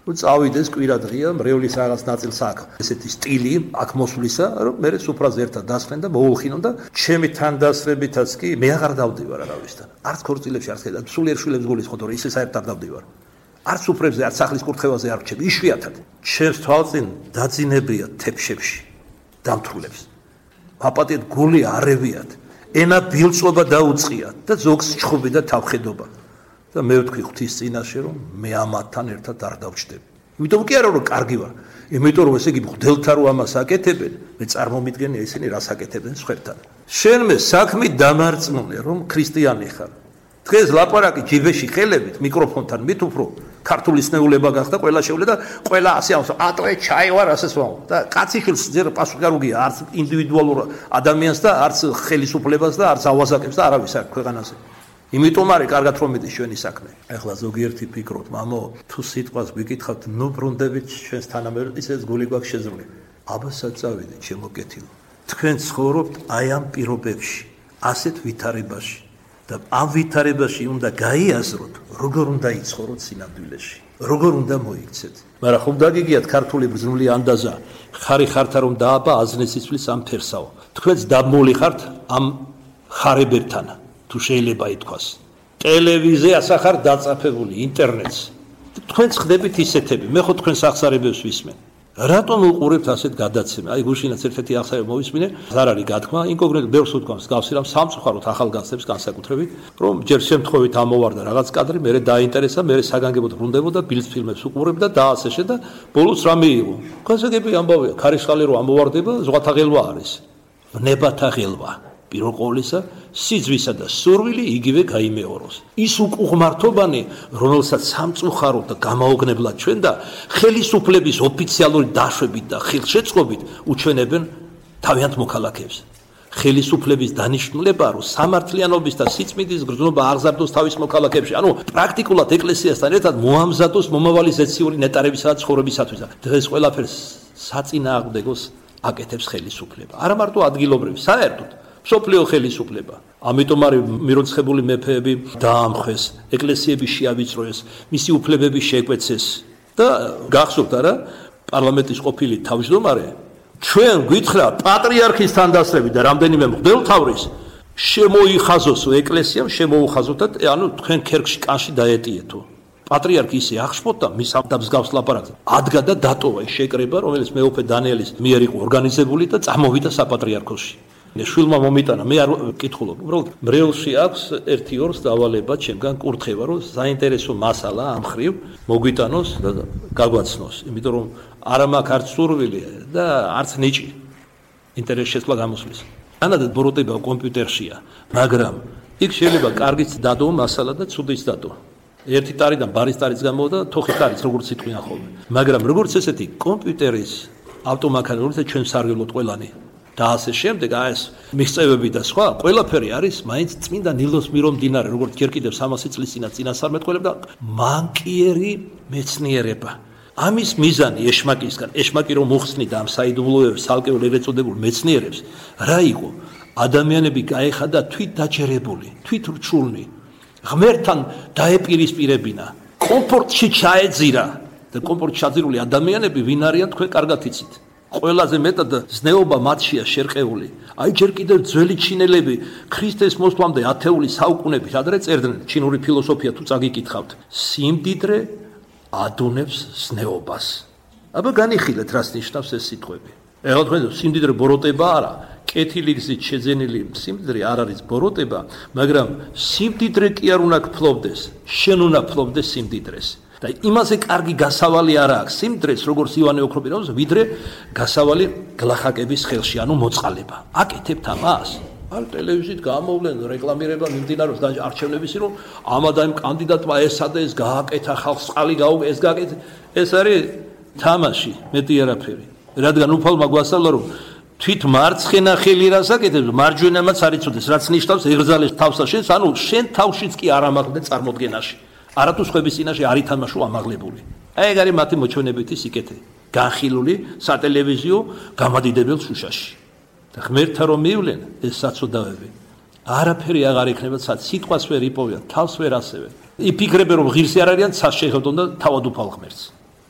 წავიდეს კვირადღია მრევლის რაღაც ნაწილს აქ ესეთი სტილი აქ მოსვლისა რომ მე სუფრაზე ერთად დასხნენ და მოულხინონ და ჩემი თანდასრებითაც კი მე აღარ დავდივარ არავისთან არც ქორწილებში არც და სულიერ შვილებს გულის ხოთ რომ ისე საერთოდ არ დავდივარ არც სუფრებზე არც სახლის კურთხევაზე არ რჩები იშვიათად ჩემს თვალწინ დაძინებია თეფშებში დამთრულებს აპატიეთ გული არევიათ ენა ბილწობა დაუწყიათ და ზოგს ჩხუბი და თავხედობა და მე ვთქვი ღვთის წინაშე რომ მე ამათთან ერთად არ დავჭდები. იმიტომ კი არა რომ კარგი ვარ, იმიტომ რომ ესე იგი მღვდელთა რო ამას აკეთებენ, მე წარმომიდგენია ისინი რას აკეთებენ სხვებთან. შენ მე საქმით დამარწმუნე რომ ქრისტიანი ხარ. დღეს ლაპარაკი ჯიბეში ხელებით მიკროფონთან მით უფრო ქართული სნეულება გახდა ყველა შევლე და ყველა ასე ამს ატლე ჩაი ვარ ასე სვამო და კაციშვილს ძერ პასუხი არ უგია არც ინდივიდუალურ ადამიანს და არც ხელისუფლებას და არც ავაზაკებს და არავის არ ქვეყანაზე. იმიტომ არის კარგად რომ მიდის ჩვენი საქმე. ეხლა ზოგიერთი ფიქრობთ, მამო, თუ სიტყვას ვიკითხავთ, ნუ ბრუნდებით ჩვენს თანამედროვე ეს გული გვაქვს შეზრული. აბასაც წავიდეთ, ჩემო კეთილო. თქვენ ცხოვრობთ აი ამ პირობებში, ასეთ ვითარებაში და ამ ვითარებაში უნდა გაიაზროთ, როგორ უნდა იცხოვროთ სინამდვილეში, როგორ უნდა მოიქცეთ. მაგრამ ხომ დაგიგიათ ქართული ბრძნული ანდაზა, ხარი ხართა რომ დააბა აზნეს იცვლის ამ ფერსაო. თქვენც დაბმული ხართ ამ ხარებებთან. თუ შეიძლება ითქვას ტელევიზიას ახარ დაწაფებული ინტერნეტს თქვენ ხდებით ისეთები მე ხო თქვენს აღსარებებს ვისმენ რატომ უყურებთ ასეთ გადაცემა აი გუშინაც ერთ-ერთი აღსარება მოვისმინე არ არის გათქმა ინკოგნიტო ბევრს უთქვამს გავსი რამ სამწუხაროდ ახალგაზრდებს განსაკუთრებით რომ ჯერ შემთხვევით ამოვარდა რაღაც კადრი მე დაინტერესა მე საგანგებოდ ბრუნდებოდა ბილდ ფილმებს უყურებდა და ასეშე და ბოლოს რა მიიღო გასაგები ამბავია ქარიშხალი რო ამოვარდება ზღვათა ღელვა არის ნებათა ღელვა პირველ ყოვლისა სიძვისა და სურვილი იგივე გაიმეოროს. ის უკუღმართობანი, რომელსაც სამწუხაროდ და გამაოგნებლად ჩვენ და ხელისუფლების ოფიციალური დაშვებით და ხელშეწყობით უჩვენებენ თავიანთ მოქალაქეებს. ხელისუფლების დანიშნულება რომ სამართლიანობის და სიწმინდის გრძნობა აღზარდოს თავის მოქალაქეებში. ანუ პრაქტიკულად ეკლესიასთან ერთად მოამზადოს მომავალი ზეციური ნეტარებისა და ცხოვრებისათვის. დღეს ყველაფერს საწინააღმდეგოს აკეთებს ხელისუფლება. არა მარტო ადგილობრივი, საერთოდ სოფლიო ხელისუფლება. ამიტომ არის მიროცხებული მეფეები დაამხეს, ეკლესიები შეავიწროეს, მისი უფლებები შეკვეცეს და გახსოვთ არა, პარლამენტის ყოფილი თავმჯდომარე ჩვენ გითხრა პატრიარქის თანდასრები და რამდენიმე მღვდელთავრის შემოიხაზოსო ეკლესიამ, შემოუხაზოთ და ანუ თქვენ ქერქში კანში დაეტიეთო. პატრიარქი ისე აღშფოთდა მის ამ მსგავს ლაპარაკზე. ადგა და დატოვა ის შეკრება, რომელიც მეუფე დანიელის მიერ იყო ორგანიზებული და წამოვიდა საპატრიარქოში. შვილმა მომიტანა მე არ ვკითხულობ უბრალოდ მრევლში აქვს ერთი ორს დავალება ჩემგან კურთხევა რომ საინტერესო მასალა ამ ხრივ მოგვიტანოს და გაგვაცნოს იმიტომ რომ არა მაქვს არც სურვილი და არც ნიჭი ინტერეს შეცვლა გამოსვლის ანადად ბოროტება კომპიუტერშია მაგრამ იქ შეიძლება კარგიც დადო მასალა და ცუდიც დადო ერთი ტარიდან ბარის ტარიც გამოვიდა თოხის ტარიც როგორც იტყვიან ხოლმე მაგრამ როგორც ესეთი კომპიუტერის ავტომანქანა რომელიც ჩვენ სარგებლობთ ყველანი და ასე შემდეგ აი ეს მიღწევები და სხვა ყველაფერი არის მაინც წმინდა ნილოს მირო მდინარე როგორც ჯერ კიდევ სამასი წლის წინა წინასწარმეტყველებ და მანკიერი მეცნიერება ამის მიზანი ეშმაკისგან ეშმაკი რომ მოხსნიდა ამ საიდუმლოებს სალკეულ ეწოდებულ მეცნიერებს რა იყო ადამიანები გაეხადა თვით დაჯერებული თვით რჩულნი ღმერთთან დაეპირისპირებინა კომფორტში ჩაეძირა და კომფორტში ჩაძირული ადამიანები ვინ არიან თქვენ კარგად იცით ყველაზე მეტად ზნეობა მათშია შერყეული. აი ჯერ კიდევ ძველი ჩინელები ქრისტეს მოსვლამდე ათეული საუკუნეებით ადრე წერდნენ ჩინური ფილოსოფია თუ წაგიკითხავთ. სიმდიდრე ადუნებს ზნეობას. აბა განიხილეთ რას ნიშნავს ეს სიტყვები. ეხლა თქვენ სიმდიდრე ბოროტება არა, კეთილი გზით შეძენილი სიმდიდრე არ არის ბოროტება, მაგრამ სიმდიდრე კი არ უნდა გფლობდეს, შენ უნდა ფლობდეს სიმდიდრეს. და იმაზე კარგი გასავალი არ აქვს სიმდრეს როგორც ივანე ოქროპირაუს ვიდრე გასავალი გლახაკების ხელში ანუ მოწყალება აკეთებთ ამას არ ტელევიზიით გამოვლენ რეკლამირება მიმდინარეობს და არჩევნების რომ ამადა იმ კანდიდატმა ესა და ეს გააკეთა ხალხს წყალი გაუ ეს გააკეთა ეს არის თამაში მეტი არაფერი რადგან უფალმა გვასწავლა რომ თვით მარცხენა ხელი რას აკეთებს მარჯვენამაც არ იცოდეს რაც ნიშნავს იღრძალეს თავსა შენს ანუ შენ თავშიც კი არ ამაღლდე წარმოდგენაში არათუ სხვების წინაშე არ ითამაშო ამაღლებული. აი ეგ არის მათი მოჩვენებითი სიკეთე. განხილული სატელევიზიო გამადიდებელ შუშაში. და ღმერთთან რომ მივლენ ეს საწოდავები. არაფერი აღარ იქნება, სად სიტყვას ვერ იპოვიან, თავს ვერ ასევენ. იფიქრებენ რომ ღირსი არ არიან, ცას შეხედონ და თავად უფალ ღმერთს.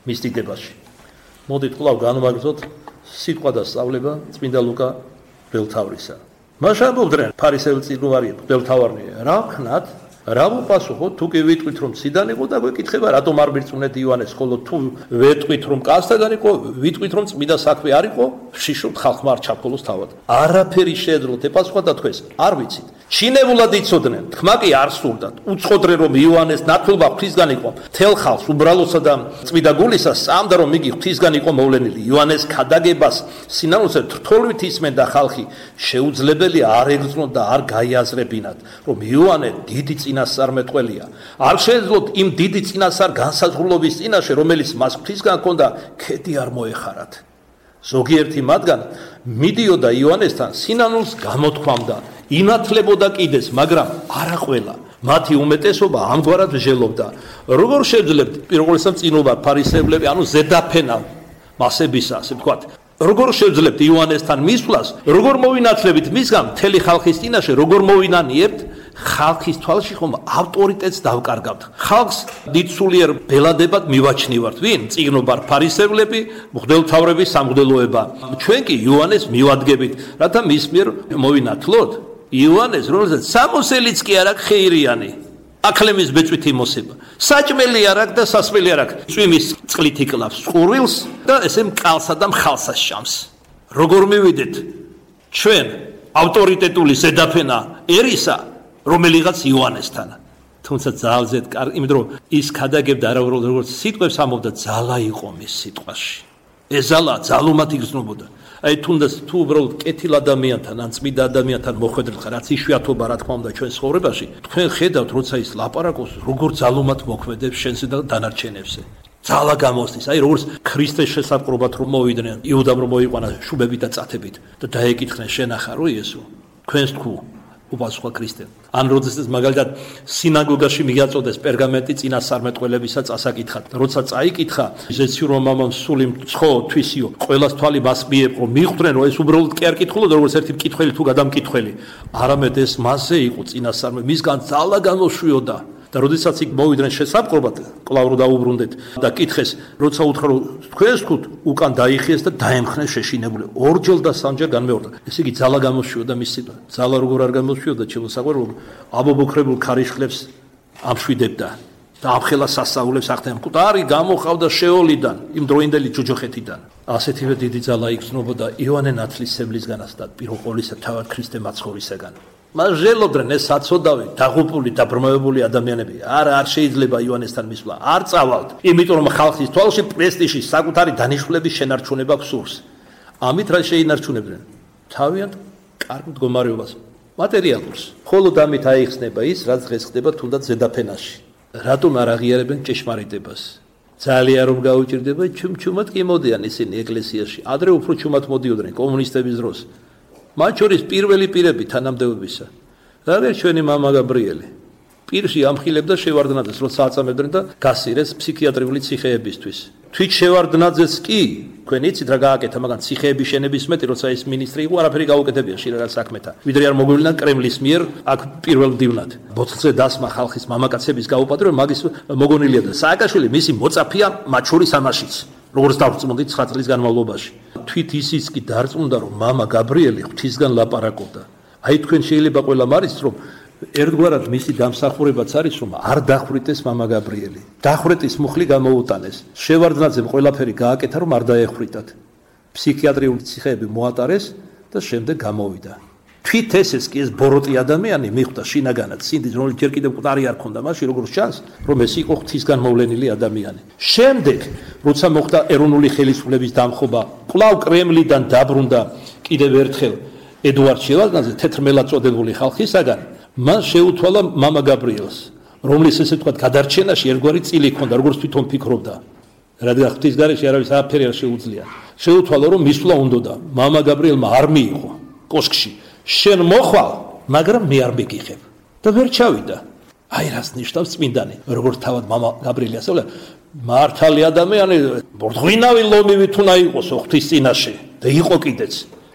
მისტიკებაში. მოდით კვლავ განვაგრძოთ სიტყვა და სწავლება წმინდა ლუკა მღვდელმთავრისა. მას ამბობდნენ ფარისევი წინუვარი მღვდელმთავარნი, რა ვქნათ? რა ვუპასუხოთ? თუ კი ვიტყვით რომ ციდან იყო და გვეკითხება რატომ არ მირწმუნეთ ივანეს, ხოლო თუ ვეტყვით რომ კაცთაგან იყო, ვიტყვით რომ წმინდა საქმე არ იყო, შიშობთ ხალხმა არ ჩაფოლოს თავად. არაფერი შეეძლოთ ეპასუხა და თქვეს, არ ვიცით. ჩინებულად იცოდნენ, თქმა კი არ სურდათ. უწყოდნენ რომ ივანეს ნათლობა ღვთისგან იყო. თელ ხალხს უბრალოსა და წმინდა გულისა სწამდა რომ იგი ღვთისგან იყო მოვლენილი. ივანეს ქადაგებას სინანულზე თრთოლვით ისმენდა ხალხი. შეუძლებელია არ ეგრძნოთ და არ გაიაზრებინათ, რომ ივანე დიდი წინასწარმეტყველია. არ შეეძლოთ იმ დიდი წინასწარ განსაზღვრულობის წინაშე, რომელიც მას ღვთისგან ჰქონდა, ქედი არ მოეხარათ. ზოგიერთი მათგან მიდიოდა ივანესთან სინანულს გამოთქვამდა, ინათლებოდა კიდეს, მაგრამ არა ყველა. მათი უმეტესობა ამგვარად ვჟელობდა. როგორ შევძლებთ პირველსამ წინობა ფარისევლები, ანუ ზედაფენა მასებისა, ასე ვთქვათ. როგორ შევძლებთ ივანესთან მისვლას, როგორ მოვინათლებით მისგან მთელი ხალხის წინაშე, როგორ მოვინანიებთ? ხალხის თვალში ხომ ავტორიტეტს დავკარგავთ. ხალხს დიდსულიერ ბელადებად მივაჩნივართ. ვინ? წიგნობარ ფარისევლები, მღვდელმთავრები, სამღვდელოება. ჩვენ კი ივანეს მივადგებით, რათა მის მიერ მოვინათლოთ. ივანეს, რომელსაც სამოსელიც კი არ აქვს ხეირიანი. აკლემის ბეწვით იმოსება. საჭმელი არ აქვს და სასმელი არ აქვს. წვიმის წყლით იკლავს ყურვილს და ესე მკალსა და მხალსა შამს. როგორ მივიდეთ? ჩვენ ავტორიტეტული ზედაფენა ერისა რომელიღაც ივანესთან. თუმცა ძალზედ კარგი, იმიტომ რომ ის ქადაგებდა არავითარ როგორც სიტყვებს ამობდა, ძალა იყო მის სიტყვაში. ეს ძალა ძალუმად იგრძნობოდა. აი თუნდაც თუ უბრალოდ კეთილ ადამიანთან ან წმინდა ადამიანთან მოხვედრით ხარ, რაც იშვიათობა რა თქმა უნდა ჩვენ ცხოვრებაში, თქვენ ხედავთ როცა ის ლაპარაკობს, როგორ ძალუმად მოქმედებს შენზე და დანარჩენებზე. ძალა გამოსდის, აი როგორც ქრისტეს შესაყრობად რომ მოვიდნენ, იუდამ რომ მოიყვანა შუბებით და წათებით და დაეკითხნენ შენ ახარ რო იესო, თქვენს თქვ უპასუხა ქრისტემ. ან როდესაც მაგალითად სინაგოგაში მიაწოდეს პერგამენტი წინასწარმეტყველებისა წასაკითხად. როცა წაიკითხა, ზეცი რომ მამამ სული ცხო თვისიო, ყველას თვალი მას მიეყო, მიხვდნენ რომ ეს უბრალოდ კი არ კითხულობდა, როგორც ერთი მკითხველი თუ გადამკითხველი. არამედ ეს მასზე იყო წინასწარმე, მისგან ძალა გამოშვიოდა. და როდესაც იქ მოვიდნენ შესაყრობად, კვლავ რო დაუბრუნდეთ და კითხეს, როცა უთხრა რომ თქვენს თქვთ, უკან დაიხიეს და დაემხნეს შეშინებული. ორჯერ და სამჯერ განმეორდა. ესე იგი ძალა გამოშვიოდა მის სიტყვა. ძალა როგორ არ გამოშვიოდა, ჩემო საყვარელო, აბობოქრებულ ქარიშხლებს ამშვიდებდა და ამხელა სასწაულებს ახდენდა. მკვდარი გამოყავდა შეოლიდან, იმ დროინდელი ჯოჯოხეთიდან. ასეთივე დიდი ძალა იგრძნობოდა ივანე ნათლისმცემლისგანაც და პირველ ყოვლისა თავად ქრისტე მაცხოვრისაგან. მას ჟელოდნენ ეს საცოდავი, დაღუპული და ბრმავებული ადამიანები. არა, არ შეიძლება ივანესთან მისვლა. არ წავალთ, იმიტომ რომ ხალხის თვალში პრესტიჟი, საკუთარი დანიშნულების შენარჩუნება გსურს. ამით რა შეინარჩუნებდნენ? თავიანთ კარგ მდგომარეობას, მატერიალურს. ხოლო ამით აიხსნება ის, რაც დღეს ხდება თუნდაც ზედაფენაში. რატომ არ აღიარებენ ჭეშმარიტებას? ძალიან რომ გაუჭირდება, ჩუმჩუმად კი მოდიან ისინი ეკლესიაში. ადრე უფრო ჩუმად მოდიოდნენ კომუნისტების დროს. მათ შორის პირველი პირები თანამდებობისა. რა ჩვენი მამა გაბრიელი. პირში ამხილებდა შევარდნაძეს, როცა აწამებდნენ და გასირეს ფსიქიატრიული ციხეებისთვის. თვით შევარდნაძეს კი, თქვენ იცით რა გააკეთა, მაგრამ ციხეების შენების მეტი, როცა ეს მინისტრი იყო, არაფერი გაუკეთებია შინაგან საქმეთა. ვიდრე არ მოგვივლინა კრემლის მიერ აქ პირველ მდივნად. ბოთლზე დასმა ხალხის მამაკაცების გაუპატრება, მაგის მოგონილია და სააკაშვილი მისი მოწაფია მათ შორის ამაშიც. როგორც დავწმუნდი ცხრა წლის განმავლობაში. თვით ისიც კი დარწმუნდა, რომ მამა გაბრიელი ღვთისგან ლაპარაკობდა. აი თქვენ შეიძლება ყველა მარიცით, რომ ერთგვარად მისი დამსახურებაც არის, რომ არ დახვრიტეს მამა გაბრიელი. დახვრეტის მუხლი გამოუტანეს. შევარდნაძემ ყველაფერი გააკეთა, რომ არ დაეხვრიტათ. ფსიქიატრიული ციხეები მოატარეს და შემდეგ გამოვიდა. თვით ესეც კი ეს ბოროტი ადამიანი მიხვდა შინაგანად სინდის, რომელიც ჯერ კიდევ მკვდარი არ ქონდა მაშინ, როგორც ჩანს, რომ ეს იყო ღვთისგან მოვლენილი ადამიანი. შემდეგ, როცა მოხდა ეროვნული ხელისუფლების დამხობა, კვლავ კრემლიდან დაბრუნდა კიდევ ერთხელ ედუარდ შევარდნაძე, თეთრმელად წოდებული ხალხისაგან, მას შეუთვალა მამა გაბრიელს, რომლის ესე ვთქვათ გადარჩენაში ერთგვარი წილი ჰქონდა, როგორც თვითონ ფიქრობდა. რადგან ღვთის გარეშე არავის არაფერი არ შეუძლია. შეუთვალა, რომ მისვლა უნდოდა. მამა გაბრიელმა არ მიიღო კოშკში. შენ მოხვალ, მაგრამ მე არ მიგიღებ. და ვერ ჩავიდა. აი რას ნიშნავს წმინდანი, როგორც თავად მამა გაბრიელი ასწავლა, მართალი ადამიანი, ბორდღვინავი ლომივით უნდა იყოს ღვთის წინაშე და იყო კიდეც.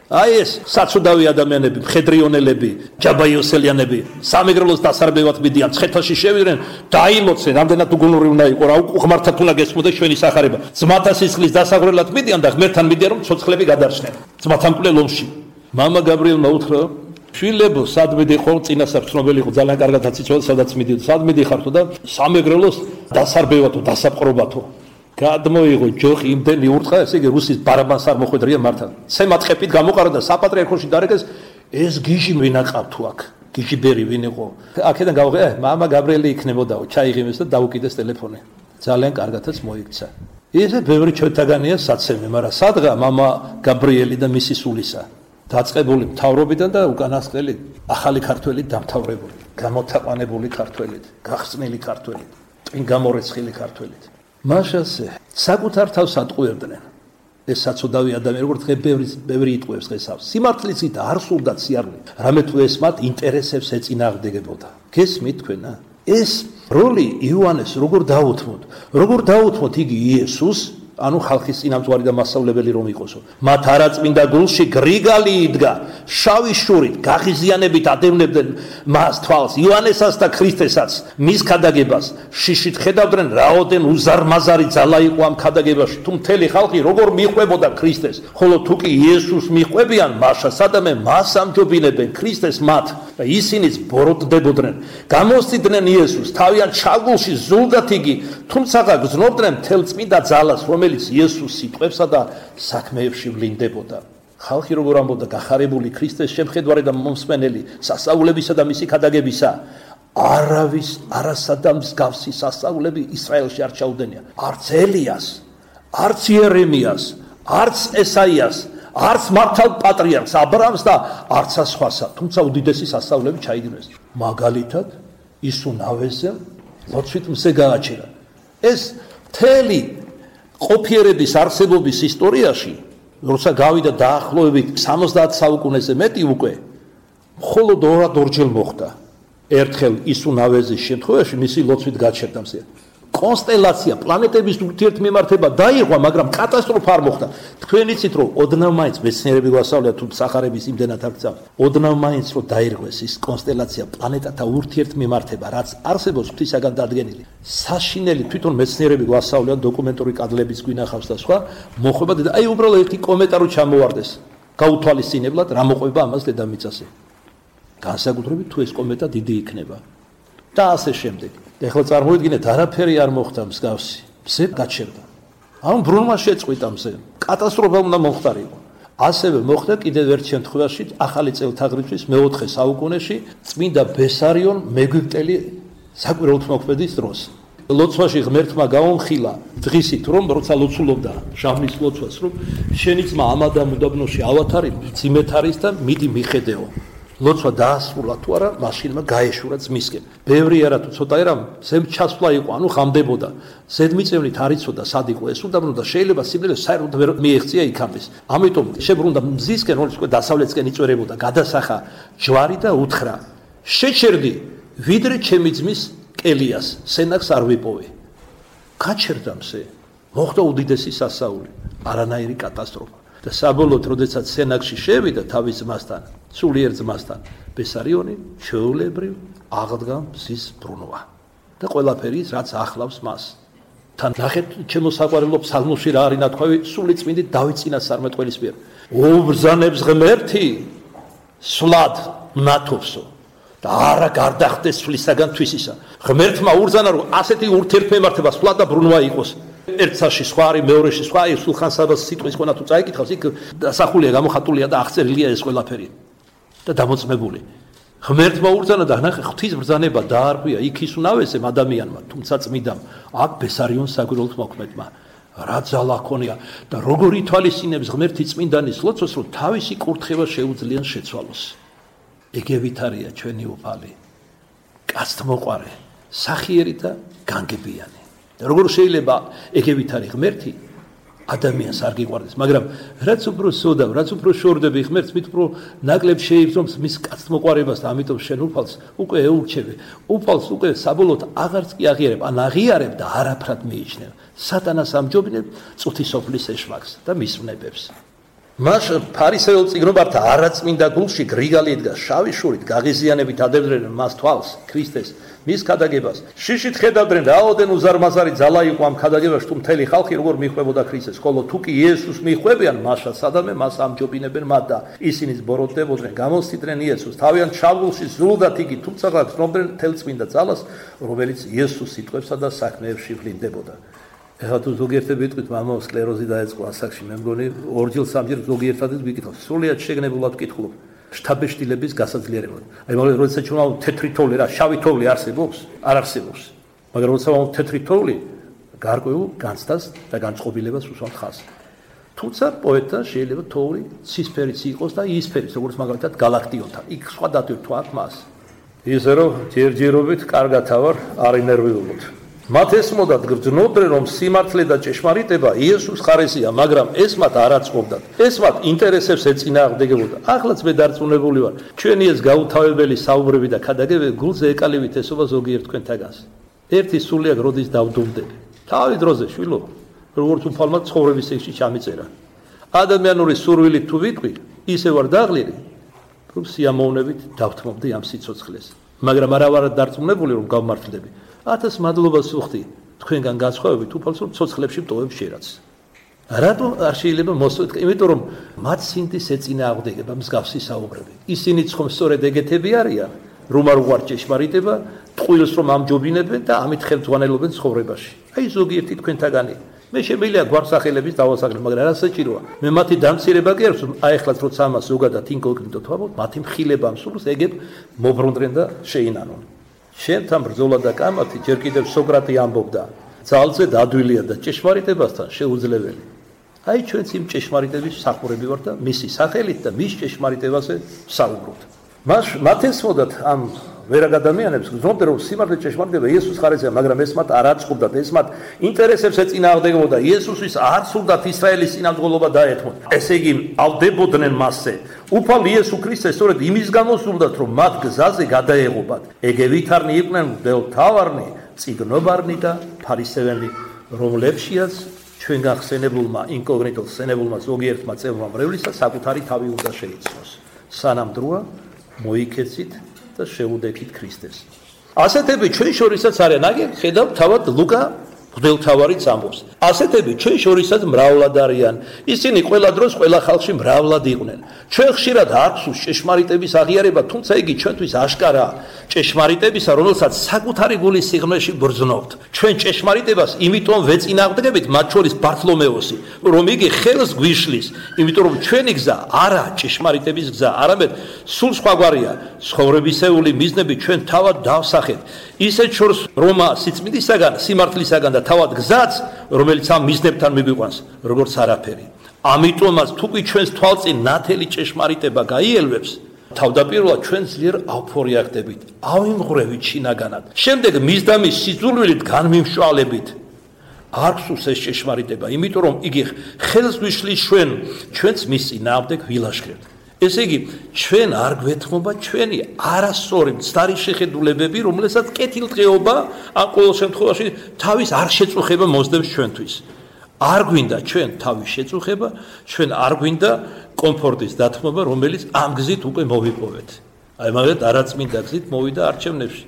აი ეს საცუდავი ადამიანები, მხედრიონელები, ჯაბაიოსელიანები, სამეგრელოს დასარბევად მიდიან, ცხეთაში შევიდნენ, დაილოცენ, ამდენად უგუნური უნდა იყო, რა უღმართად უნდა გესმოდეს ჩვენი სახარება. ძმათა სისხლის დასაგრელად მიდიან და ღმერთთან მიდიან, რომ ცოცხლები გადარჩნენ. ძმათან მკვლელ ომში. მამა გაბრიელმა უთხრა, შვილებო, სად მიდიხარ, წინასწარ ცნობილი იყო, ძალიან კარგად იცოდა, სადაც მიდიოდა, სად მიდიხართო და სამეგრელოს დასარბევათო, დასაპყრობათო. გადმოიღო ჯოხი იმდენი ურტყა, ესე იგი რუსის ბარაბანს არ მოხვედრია მართან. ცემა ტყეპით გამოყარა და საპატრიარქოში დარეკეს, ეს გიჟი ვინ აკავ თუ აქ? გიჟი ბერი ვინ იყო? აქედან გავღე, მამა გაბრიელი იქნებოდაო, ჩაიღიმეს და დაუკიდეს ტელეფონი. ძალიან კარგადაც მოიქცა. ესე ბევრი ჩვენთაგანია საცემი, მაგრამ სადღა მამა გაბრიელი და მისი სულისა. დაწყებული მთავრობიდან და უკანასკნელი ახალი ქართველი დამთავრებული, გამოთაყვანებული ქართველით, გახსნილი ქართველით, წინ გამორეცხილი ქართველით. მაშასე საკუთარ თავს ატყუებდნენ ეს საცუდავი ადამიანი როგორც დღე ბევრი ბევრი იტყუებს დღესავს სიმართლით არ სურდათ სიარული რამე თუ ეს მათ ინტერესებს ეწინააღმდეგებოდა გესმით თქვენა ეს როლი იოანეს როგორ დაუთმოთ როგორ დაუთმოთ იგი იესოს ანუ ხალხის წინამძღვარი და მასწავლებელი რომ იყოსო მათ არაწმინდა გულში გრიგალი იდგა შავი შურით გაღიზიანებით ადევნებდნენ მას თვალს იოანესას და ქრისტესაც მის ქადაგებას შიშით ხედავდნენ რაოდენ უზარმაზარი ძალა იყო ამ ქადაგებაში თუ მთელი ხალხი როგორ მიყვებოდა ქრისტეს ხოლო თუ კი იესოს მიყვებიან მაშა სადამე მას ამჯობინებენ ქრისტეს მათ და ისინიც ბოროტდებოდნენ გამოსცდნენ იესოს თავიანთ ჩაგულში ზულდათ იგი თუმცა გრძნობდნენ მთელ წმინდა ძალას რომელიც იესოს სიტყვებსა და საქმეებში ვლინდებოდა. ხალხი როგორ ამბობდა გახარებული ქრისტეს შემხედვარი და მომსმენელი სასწაულებისა და მისი ქადაგებისა არავის არასადამ მსგავსი სასწაულები ისრაელში არ ჩაუდენია. არც ელიას, არც იერემიას, არც ესაიას, არც მართალ პატრიარქს აბრაამს და არც სხვასა, თუმცა უდიდესი სასწაულები ჩაიდინეს. მაგალითად ისუნავეზე ლოცვით მზე გააჩერა. ეს მთელი ყოფიერების არსებობის ისტორიაში, როცა გავიდა დაახლოებით სამოცდაათ საუკუნეზე მეტი უკვე, მხოლოდ ორად ორჯერ მოხდა. ერთხელ ისუნავეზის შემთხვევაში მისი ლოცვით გაჩერდა მზე. კონსტელაცია, პლანეტების ურთიერთმემართება დაიღვა, მაგრამ კატასტროფა არ მოხდა. თქვენ იცით რომ ოდნავ მაინც მეცნიერები გვასწავლიან თუ სახარების იმდენად არ გწავთ. ოდნავ მაინც რომ დაირღვეს ის კონსტელაცია, პლანეტათა ურთიერთმემართება, რაც არსებობს ღვთისაგან დადგენილი. საშინელი თვითონ მეცნიერები გვასწავლიან დოკუმენტური კადრების გვინახავს და სხვა, მოხვება და აი უბრალოდ ერთი კომენტარო ჩამოვარდეს. გაუთვალისწინებლად რა მოყვება ამას დედამიწაზე. განსაკუთრებით თუ ეს კომეტა დიდი იქნება. და ასე შემდეგ. ეხლა წარმოიდგინეთ, არაფერი არ მოხდა მსგავსი. მზე გაჩერდა. ამ ბრუნვა შეწყვიტა მზე. კატასტროფა უნდა მოხდარიყო. ასევე მოხდა კიდევ ერთ შემთხვევაში ახალი წელთაღრიცხვის მეოთხე საუკუნეში წმინდა ბესარიონ მეგვიპტელი საკვირველთმოქმედის დროს. ლოცვაში ღმერთმა გაუმხილა დღისით რომ როცა ლოცულობდა შამის ლოცვას რომ შენი ძმა ამადამ უდაბნოში ავათარი ძიმეთ არის და მიდი მიხედეო. ლოცვა დაასრულა თუ არა, მაშინმა გაეშურა ძმისკენ. ბევრი არა თუ ცოტა ერამ, ზემ ჩასვლა იყო, ანუ ღამდებოდა. ზედმიწევნით არ იცოდა სად იყო ეს უდაბნო და შეიძლება სიბნელე საერთოდ ვერ მიეღწია იქამდე. ამიტომ შებრუნდა მზისკენ, რომელიც უკვე დასავლეთისკენ იწვერებოდა, გადასახა ჯვარი და უთხრა: "შეჩერდი, ვიდრე ჩემი ძმის კელიას, სენაკს არ ვიპოვე." გაჩერდა მზე. მოხდა უდიდესი სასაული, არანაირი კატასტროფა. და საბოლოოდ, როდესაც სენაკში შევიდა თავის ძმასთან, სულიერ ძმასთან, ბესარიონი ჩვეულებრივ აღდგა მზის ბრუნვა და ყველაფერი რაც ახლავს მას. თან ნახეთ, ჩემო საყვარელო ფსალმოში რა არის ნათქვამი, სული წმინდით დავით წინასწარმეტყველის მიერ. "უბრძანებს ღმერთი, სვლად მნათობსო და არა გარდახდეს სვლისაგან თვისისა." ღმერთმა უბრძანა, რომ ასეთი ურთიერთმემართება სვლად და ბრუნვა იყოს. ერთსაში სხვა არის, მეორეში სხვა, ეს სულხან-საბას სიტყვის ყონა თუ წაიკითხავს, იქ დასახულია, გამოხატულია და აღწერილია ეს ყველაფერი და დამოწმებული. ღმერთმა უბრძანა და ნახე, ღვთის ბრძანება დაარღვია იქ ისუნავესემ ადამიანმა, თუმცა წმიდამ, აქ ბესარიონ საკვირველთმოქმედმა. რა ძალა ქონია და როგორ ითვალისწინებს ღმერთი წმინდანის ლოცვას, რომ თავისი კურთხევა შეუძლიან შეცვალოს. ეგევით არია ჩვენი უფალი, კაცთმოყვარე, სახიერი და განგებიანი. და როგორ შეიძლება ეგევით არის ღმერთი ადამიანს არ გიყვარდეს, მაგრამ რაც უფრო სოდავ, რაც უფრო შორდები ღმერთს, მით უფრო ნაკლებ შეიბრუნს მის კაცთმოყვარებას და ამიტომ შენ უფალს უკვე ეურჩევი. უფალს უკვე საბოლოოდ აღარც კი აღიარებ, ან აღიარებ და არაფრად მიიჩნევ. სატანას ამჯობინებ წუთისოფლის ეშმაკს და მის ვნებებს. მას ფარისეულ წიგნობართა არაწმინდა გულში გრიგალი იდგა შავი შურით გაღიზიანებით ადებდნენ მას თვალს ქრისტეს მის ქადაგებას შიშით ხედავდნენ რაოდენ უზარმაზარი ძალა იყო ამ ქადაგებაში თუ მთელი ხალხი როგორ მიხვებოდა ქრისტეს ხოლო თუ კი იესოს მიხვებიან მაშა სადამე მას ამჯობინებენ მათ და ისინი ბოროტდებოდნენ გამოსცდნენ იესოს თავიანთ შავგულში ზრუნდათ იგი თუმცა გრძნობდნენ მთელ წმინდა ძალას რომელიც იესოს სიტყვებსა და საქმეებში ვლინდებოდა ეხლა თუ ზოგიერთები იტყვით მამაო სკლეროზი დაეწყო ასაკში მე მგონი ორჯერ სამჯერ ზოგიერთადაც ვიკითხავ სრულიად შეგნებულად ვკითხულობ შთაბეჭდილების გასაძლიერებლად აი მაგრამ როდესაც ჩვენ თეთრი თოვლი რა შავი თოვლი არსებობს არ არსებობს მაგრამ როდესაც თეთრი თოვლი გარკვეულ განცდას და განწყობილებას უსვამთ ხაზს თუმცა პოეტთან შეიძლება თოვლი ცისფერიც იყოს და იისფერიც როგორც მაგალითად galaktionთან იქ სხვა დატვირთვა აქვს მას ისე რომ ჯერჯერობით კარგად ავარ არ ინერვიულობთ მათ ესმოდათ გრძნობდნენ რომ სიმართლე და ჭეშმარიტება იესოს ხარესია მაგრამ ეს მათ არ აწყობდათ ეს მათ ინტერესებს ეწინააღმდეგებოდა ახლაც მე დარწმუნებული ვარ ჩვენი ეს გაუთავებელი საუბრები და ქადაგებები გულზე ეკალივით ესობა ზოგიერთ თქვენთაგანს ერთი სულიად როდის დავდუმდები თავი დროზე შვილო როგორც უფალმა ცხოვრების ექში ჩამიწერა ადამიანური სურვილით თუ ვიტყვი ისე ვარ დაღლილი რომ სიამოვნებით დავთმობდი ამ სიცოცხლეს მაგრამ არა ვარ დარწმუნებული რომ გავმართლდები ათას მადლობას ვუხდი თქვენგან განსხვავებით უფალს რომ ცოცხლებში მტოვებ შერაც რატო არ შეიძლება მოსვეთ იმიტომ რომ მათ სინდის ეწინააღმდეგება მსგავსი საუბრები ისინიც ხომ სწორედ ეგეთები არიან რომ არ უყვართ ჭეშმარიტება ტყუილს რომ ამჯობინებენ და ამით ხელმძღვანელობენ ცხოვრებაში აი ზოგიერთი თქვენთაგანი მე შემიძლია გვარსახელების დავასახელო მაგრამ რა საჭიროა მე მათი დამცირება კი არის აი ახლაც როცა ამას ზოგადად ინკოგნიტო თვალობ მათი მხილება მსურს ეგებ მობრუნდნენ და შეინანონ შენთან ბრძოლა და კამათი ჯერ კიდევ სოკრატე ამბობდა ძალზე დადვილია და ჭეშმარიტებასთან შეუძლებელი აი ჩვენც იმ ჭეშმარიტების სახურები ვართ და მისი სახელით და მის ჭეშმარიტებაზე საუბრობთ მას მათ ესმოდათ ამ ვერაგ ადამიანებს გრძნობდნენ რომ სიმართლე ჭეშმარიტება იესოს ხარესია მაგრამ ეს მათ არ აწყობდათ ეს მათ ინტერესებს ეწინააღმდეგებოდა იესოსთვის არ სურდათ ისრაელის წინამძღოლობა დაეთმოთ ესე იგი ავდებოდნენ მასზე უფალ იესო ქრისტეს სწორედ იმის გამო სურდათ რომ მათ გზაზე გადაეღობათ ეგე ვითარნი იყვნენ მღვდელმთავარნი წიგნობარნი და ფარისევენი რომლებშიაც ჩვენ გახსენებულმა ინკოგნიტო ხსენებულმა ზოგიერთმა წევრმა მრევლისა საკუთარი თავი უნდა შეიცნოს სანამ დროა მოიქეცით და შეუდექით ქრისტეს. ასეთები ჩვენ შორისაც არიან, აგერ ხედავ თავად ლუკა მღვდელმთავარიც ამბობს. ასეთები ჩვენ შორისაც მრავლად არიან. ისინი ყველა დროს ყველა ხალხში მრავლად იყვნენ. ჩვენ ხშირად არ გვსურს ჭეშმარიტების აღიარება, თუმცა იგი ჩვენთვის აშკარაა. ჭეშმარიტებისა, რომელსაც საკუთარი გულის სიღრმეში ბრძნობთ. ჩვენ ჭეშმარიტებას იმიტომ ვეწინააღმდეგებით, მათ შორის ბართლომეოსი, რომ იგი ხელს გვიშლის, იმიტომ რომ ჩვენი გზა არა ჭეშმარიტების გზა, არამედ სულ სხვაგვარია. ცხოვრებისეული მიზნები ჩვენ თავად დავსახეთ. ისეთ შორს რომა სიწმინდისაგან, სიმართლისაგან და თავად გზაც, რომელიც ამ მიზნებთან მიგვიყვანს, როგორც არაფერი. ამიტომაც თუ კი ჩვენს თვალწინ ნათელი ჭეშმარიტება გაიელვებს, თავდაპირველად ჩვენ ძლიერ ავფორიახდებით, ავიმღვრევით შინაგანად. შემდეგ მისდამის სიძულვილით განმიმშვალებით. არ გვსურს ეს ჭეშმარიტება, იმიტომ რომ იგი ხელს გვიშლის ჩვენ, ჩვენც მის წინააღმდეგ ვილაშქრებთ. ესე იგი, ჩვენ არ გვეთმობა ჩვენი არასწორი მცდარი შეხედულებები, რომელსაც კეთილდღეობა ან ყოველ შემთხვევაში თავის არ შეწუხება მოსდევს ჩვენთვის. არ გვინდა ჩვენ თავის შეწუხება, ჩვენ არ გვინდა კომფორტის დათმობა, რომელიც ამ გზით უკვე მოვიპოვეთ. აი მაგალითად არაწმინდა გზით მოვიდა არჩევნებში.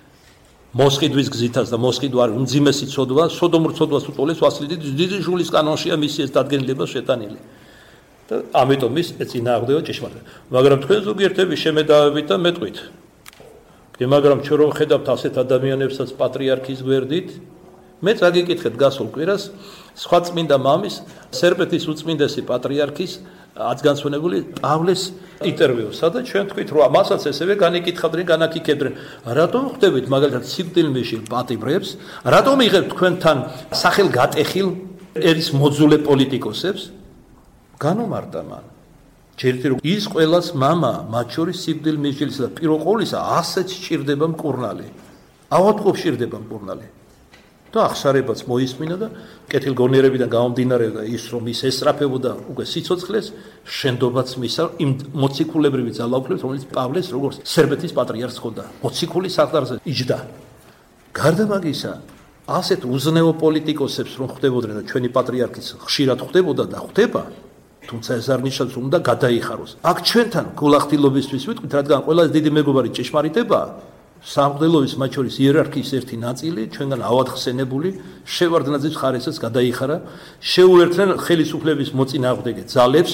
მოსყიდვის გზითაც და მოსყიდვა არის უმძიმესი ცოდვა, სოდომურ ცოდვას უტოლეს ვასილიდით დიდი ჟულის კანონშია მისი ეს დადგენილება შეტანილი. და ამიტომ ის ეწინააღმდეგება ჭეშმარიტებას. მაგრამ თქვენ ზოგიერთები შემედავებით და მეტყვით. კი, მაგრამ ჩვენ რომ ხედავთ ასეთ ადამიანებსაც პატრიარქის გვერდით, მე წაგიკითხეთ გასულ კვირას სხვა წმინდა მამის, სერბეთის უწმინდესი პატრიარქის აცგანცვენებული პავლეს ინტერვიუ, სადაც ჩვენ თქვით, რომ მასაც ესევე განიკითხავდნენ, განაკიკებდნენ. რატომ ხდებით მაგალითად სიკვდილმეშილ პატიმრებს? რატომ იღებთ თქვენთან სახელგატეხილ ერის მოძულე პოლიტიკოსებს? განუმარტა მან. ჯერჯერ ის ყველას მამა, მათ შორის სიკვდილმეშილისა და პირველ ყოვლისა ასეც სჭირდება მკურნალი. ავადმყოფ სჭირდება მკურნალი. და ახსარებაც მოისმინა და კეთილგონიერებიდან გამომდინარეობდა ის, რომ ის ესწრაფებოდა უკვე სიცოცხლეს, შენდობაც მისა იმ მოციქულებრივი ძალაუფლებით, რომელიც პავლეს როგორც სერბეთის პატრიარქს ხოდა, მოციქულის საყდარზე იჯდა. გარდა მაგისა, ასეთ უზნეო პოლიტიკოსებს რომ ხვდებოდნენ და ჩვენი პატრიარქიც ხშირად ხვდებოდა და ხვდება, თუმცა ეს არ ნიშნავს რომ უნდა გადაიხაროს. აქ ჩვენთან გულახდილობისთვის ვიტყვით, რადგან ყველაზე დიდი მეგობარი ჭეშმარიტებაა, სამღვდელოების მათ შორის იერარქიის ერთი ნაწილი, ჩვენგან ავადხსენებული, შევარდნაძის ხარისას გადაიხარა, შეუერთდნენ ხელისუფლების მოწინააღმდეგე ძალებს,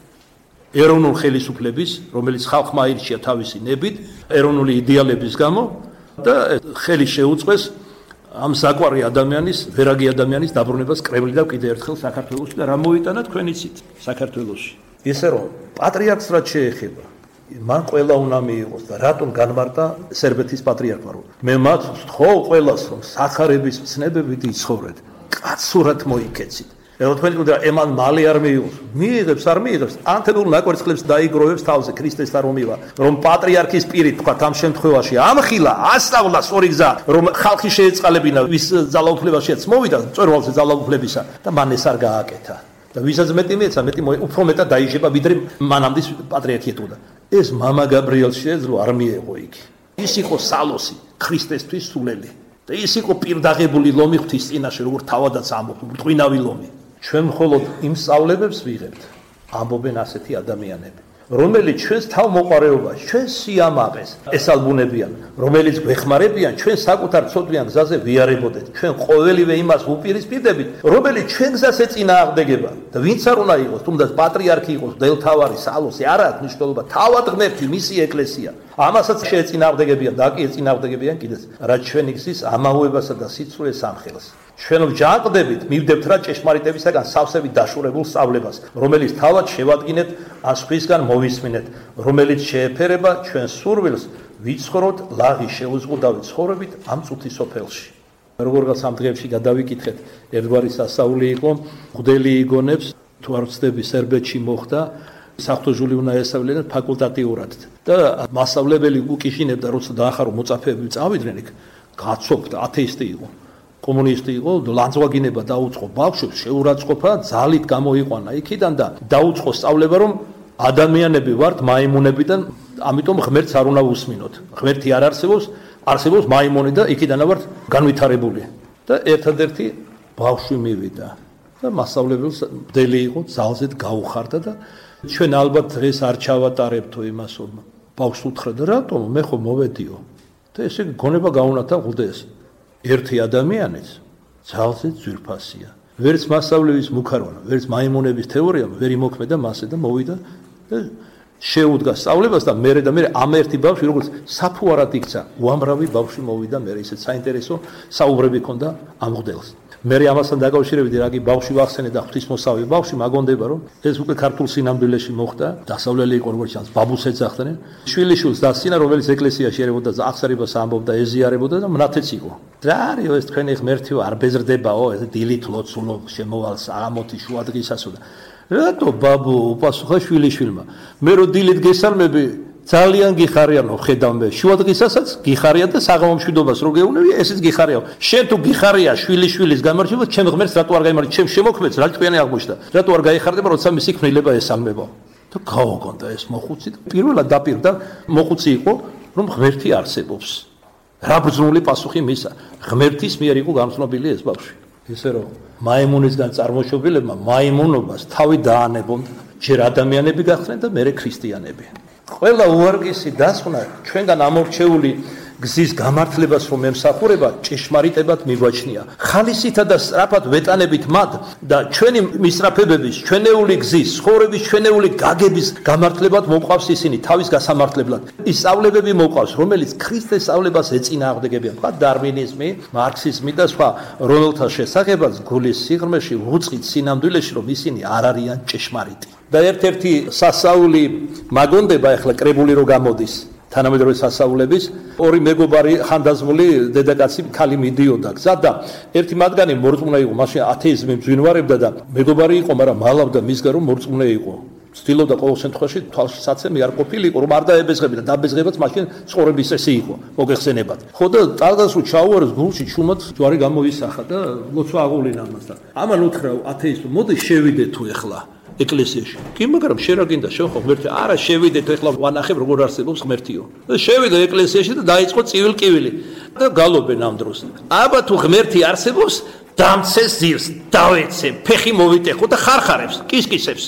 ეროვნულ ხელისუფლების, რომელიც ხალხმა აირჩია თავისი ნებით, ეროვნული იდეალების გამო და ხელი შეუწყეს ამ საკვარი ადამიანის, ვერაგი ადამიანის დაბრუნებას კრემლიდან კიდევ ერთხელ საქართველოში და რა მოიტანა თქვენ იცით საქართველოში. ისე რომ პატრიარქს რაც შეეხება, მან ყველა უნდა მიიღოს და რატომ განმარტა სერბეთის პატრიარქმა რომ მე მათ ვთხოვ ყველას რომ სახარების ცნებებით იცხოვრეთ, კაცურად მოიქეცით. ეხლა თქვენ გქონდა ემან მალე არ მიიღოს, მიიღებს არ მიიღებს, ანთებულ ნაკვერცხლებს დაიგროვებს თავზე ქრისტეს თარომივა, რომ პატრიარქის პირით თქვა ამ შემთხვევაში ამხილა, ასწავლა სწორი გზა, რომ ხალხი შეეწყალებინა ვის ძალაუფლებაშიაც მოვიდა, მწვერვალზე ძალაუფლებისა და მან ეს არ გააკეთა. და ვისაც მეტი მეცა, მეტი უფრო მეტად დაიჟება, ვიდრე მანამდე პატრიარქი ეთქოდა. ეს მამა გაბრიელს შეეძლო არ მიეღო იგი. ის იყო სალოსი, ქრისტესთვის სულელი. და ის იყო პირდაღებული ლომი ღვთის წინაშე, როგორც თავადაც ამბობ, მტყვინავი ლომი. ჩვენ მხოლოდ იმ სწავლებებს ვიღებთ, ამბობენ ასეთი ადამიანები, რომელიც ჩვენს თავმოყარეობას, ჩვენს სიამაყეს ესალბუნებიან, რომელიც გვეხმარებიან, ჩვენ საკუთარ ცოდვიან გზაზე ვიარებოდეთ, ჩვენ ყოველივე იმას ვუპირისპირდებით, რომელიც ჩვენ გზას ეწინააღმდეგება და ვინც არ უნდა იყოს, თუნდაც პატრიარქი იყოს, მდელთავარი, სალოსი, არ აქვს მნიშვნელობა, თავად ღმერთი, მისი ეკლესია, ამასაც შეეწინააღმდეგებიან და კი ეწინააღმდეგებიან კიდეც, რაც ჩვენი გზის ამაოებასა და სიცრუეს ამხელს. ჩვენ ვჯანყდებით, მივდებთ რა ჭეშმარიტებისაგან სავსებით დაშორებულ სწავლებას, რომელიც თავად შევადგინეთ ან სხვისგან მოვისმინეთ, რომელიც შეეფერება ჩვენ სურვილს ვიცხოვროთ ლაღი შეუზღუდავი ცხოვრებით ამ წუთის სოფელში. როგორღაც ამ დღეებში გადავიკითხეთ, ერთგვარი სასაული იყო, მღვდელი იგონებს, თუ არ ვცდები სერბეთში მოხდა, საფრთხეჟული უნდა ესწავლინათ ფაკულტატიურად და მასწავლებელი უკიშინებდა, როცა დაახარო მოწაფეები წავიდნენ იქ, გაცოფდა, ათეისტი იყო. კომუნისტი იყო, ლანძღვაგინება დაუწყო ბავშვებს, შეურაცხყოფა, ძალით გამოიყვანა იქიდან და დაუწყო სწავლება, რომ ადამიანები ვართ მაიმუნებიდან, ამიტომ ღმერთს არ უნდა უსმინოთ. ღმერთი არ არსებობს, არსებობს მაიმუნი და იქიდან ვართ განვითარებული. და ერთადერთი ბავშვი მივიდა და მასწავლებელს მდელი იყო, ძალზედ გაუხარდა და ჩვენ ალბათ დღეს არ ჩავატარებთო იმას, რომ ბავშვს უთხრა და რატომ მე ხო მოვედიო. და ესე გონება გაუნათა ღლდეს. ერთი ადამიანის ძალზე ძვირფასია. ვერც მასწავლებლის მუქარონა, ვერც მაიმუნების თეორიამ ვერ იმოქმედა მასე და მოვიდა და შეუდგა სწავლებას და მერე და მერე ამ ერთი ბავშვი როგორც საფუარად იქცა, უამრავი ბავშვი მოვიდა მერე, ისეთ საინტერესო საუბრები ჰქონდა ამ მღვდელს. მერე ამასთან დაკავშირებით რაგი ბავშვი ვახსენე და ღვთისმოსავი ბავშვი მაგონდება რომ ეს უკვე ქართულ სინამდვილეში მოხდა, დასავლელი იყო როგორც ჩანს, ბაბუს ეძახდნენ. შვილიშვილს დასცინა, რომელიც ეკლესიაში ერებოდა და აღსარებას ამბობდა, ეზიარებოდა და მნათეც იყო. რა არისო ეს თქვენი ღმერთიო, არ ბეზრდებაო, ეს დილით ლოცულო შემოვალს ამოთი შუადღისასო და რატო ბაბუ უპასუხა შვილიშვილმა, მე რო დილით გესალმები ძალიან გიხარიანო ხედავ მე შუადღისასაც გიხარია და საღამო მშვიდობას რო გეუნები ესეც გიხარიაო შენ თუ გიხარია შვილიშვილის გამარჯვება ჩემ ღმერთს რატო არ გაიმარჯვა ჩემ შემოქმედს რა ჭკვიანი აღმოჩნდა რატო არ გაიხარდება როცა მისი ქმნილება ესალმება და გაოგონდა ეს მოხუცი და პირველად დაპირდა მოხუცი იყო რომ ღმერთი არსებობს რა ბრძნული პასუხი მისა ღმერთის მიერ იყო გამცნობილი ეს ბავშვი ესე რომ მაიმუნისგან წარმოშობილებმა მაიმუნობას თავი დაანებონ ჯერ ადამიანები გახდნენ და მერე ქრისტიანები ყველა უარგისი დასვნა ჩვენგან ამორჩეული გზის გამართლებას რომ ემსახურება ჭეშმარიტებად მიგვაჩნია ხალისითა და სწრაფად ვეტანებით მათ და ჩვენი მისწრაფებების ჩვენეული გზის ცხოვრების ჩვენეული გაგების გამართლებად მოყავს ისინი თავის გასამართლებლად ის სწავლებები მოყავს რომელიც ქრისტეს სწავლებას ეწინააღმდეგებიან თქვა დარვინიზმი მარქსიზმი და სხვა რომელთა შესახებაც გულის სიღრმეში უწყით სინამდვილეში რომ ისინი არ არიან ჭეშმარიტი და ერთ-ერთი სასაული მაგონდება ახლა კრებული რო გამოდის თანამედროვე სასაულების ორი მეგობარი ხანდაზმული დედაკაცი ქალი მიდიოდა გზა და ერთი მათგანი მორწმუნე იყო მაშინ ათეიზმი მძვინვარებდა და მეგობარი იყო მაგრამ მალავდა მისგან რომ მორწმუნე იყო ცდილობდა ყოველ შემთხვევაში თვალსაცემი არ ყოფილიყო რომ არ დაებეზღებინა დაბეზღებაც მაშინ ცხოვრების წესი იყო მოგეხსენებათ ხო და წარდას რო ჩაუარეს გულში ჩუმად ჯვარი გამოისახა და ლოცვა აღულინა ამასთან ამან უთხრა ათეისტო მოდი შევიდე თუ ეხლა ეკლესიაში. კი, მაგრამ შენ რა გინდა შენ ხო ღმერთი? არა, შევიდეთ ეხლა ვანახებ როგორ არსებობს ღმერთიო. და შევიდა ეკლესიაში და დაიწყო წივილ-კივილი და გალობენ ამ დროს. აბა თუ ღმერთი არსებობს, დამცეს ძირს, დავეცე, ფეხი მოვიტეხო და ხარხარებს, კისკისებს.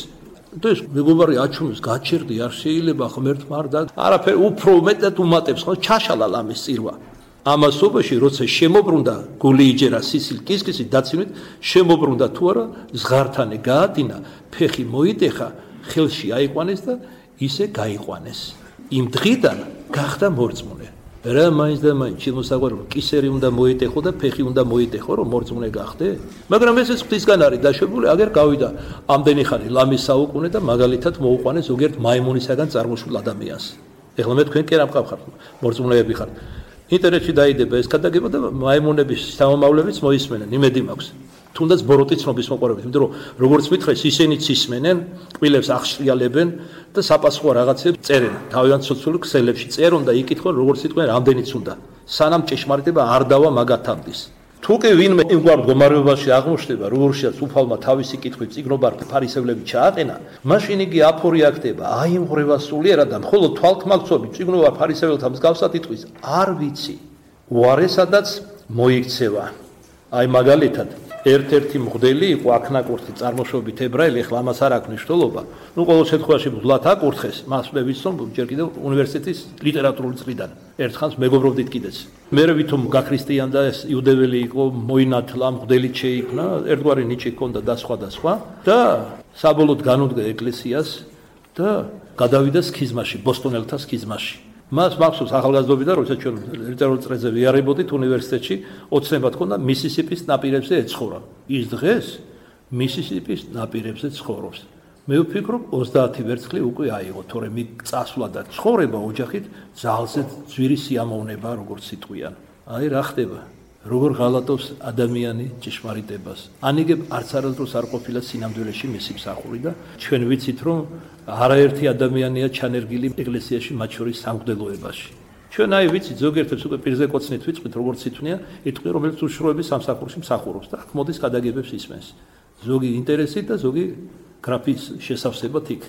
და ეს მეგობარი აჩვენებს გაჩერდი არ შეიძლება ღმერთმა არ და არაფერი უფრო მეტად უმატებს ხო ჩაშალა ლამის წირვა ამასობაში როცა შემოbrunდა გული იჯერა სისილ კისკისი დაცინვით შემოbrunდა თუ არა ზღართანი გაადინა ფეხი მოიტეხა ხელში აიყვანეს და ისე გაიყვანეს იმ დღიდან გახდა მორწმუნე რა მაინც და მაინც შემოსაღვარებლო კისერი უნდა მოიტეხო და ფეხი უნდა მოიტეხო რომ მორწმუნე გახდე მაგრამ ესეც ღვთისგან არის დაშვებული აგერ გავიდა ამდენი ხანი ლამის საუკუნე და მაგალითად მოუყვანეს ზოგიერთ მაიმუნისაგან წარმოშულ ადამიანს ეხლა მე თქვენ კი რა მყავხართ მორწმუნეები ხართ ინტერნეტში დაიდება ეს გადაგება და მაიმუნების სამომავლებიც მოისმენენ იმედი მაქვს თუნდაც ბოროტი ცნობის მოყარებით იმიტომ რომ როგორც მითხრეს ისინიც ისმენენ კბილებს აღშრიალებენ და საპასუხო რაღაცებს წერენ თავიანთ სოციალურ ქსელებში წერონ და იკითხონ როგორც იტყვიან რამდენიც უნდა სანამ ჭეშმარიტება არ დავა მაგათამდის თუ კი ვინმე იმგვარ მდგომარეობაში აღმოჩნდება როგორშიაც უფალმა თავისი კითხვით წიგნობარ ფარისევლები ჩააყენა მაშინ იგი აფორიაქტება აიმღრევა სულიერად და მხოლოდ თვალთმაგწვები წიგნობარ ფარისეველთა მსგავსად იტყვის არ ვიცი უარესადაც მოიქცევა აი მაგალითად ერთ-ერთი მღვდელი იყო აქნაკურთი წარმოშობით ებრაელი ეხლა ამას არ აქვს მნიშვნელობა ნუ ყოველ შემთხვევაში ბლათ აკურთხეს მას ვეცნო ჯერ კიდევ უნივერსიტეტის ლიტერატურული წრიდან ერთხანს მეგობრობდით კიდეც მე ვითომ გაქრისტიანდა ეს იუდეველი იყო მოინათლა მღვდელი შეიქმნა ერთგვარი ნიჭი ჰქონდა და სხვა და სხვა და საბოლოოდ განუდგა ეკლესიას და გადავიდა სქიზმაში ბოსტონელთა სქიზმაში მას მახსოვს ახალგაზრდობიდან როცა ჩვენ ლიტერატურულ წრეზე ვიარებოდით უნივერსიტეტში ოცნება თქონდა მისისიპის ნაპირებზე ეცხოვრა ის დღეს მისისიპის ნაპირებზე ცხოვრობს მე ვფიქრობ ოცდაათი ვერცხლი უკვე აიღო თორემ მი წასვლა და ცხოვრება ოჯახით ძალზე ძვირი სიამოვნება როგორც იტყვიან აი რა ხდება როგორ ღალატობს ადამიანი ჭეშმარიტებას ანიგებ არც არასდროს არ ყოფილა სინამდვილეში მისი მსახური და ჩვენ ვიცით რომ არაერთი ადამიანია ჩანერგილი ეკლესიაში მათ შორის სამღვდელოებაში ჩვენ აი ვიცით ზოგიერთებს უკვე პირზე კოცნით ვიწყით როგორც ითვნია იტყვი რომელიც უშროების სამსახურში მსახურობს და აქ მოდის გადაგებებს ისმენს ზოგი ინტერესით და ზოგი გრაფის შესავსებად იქ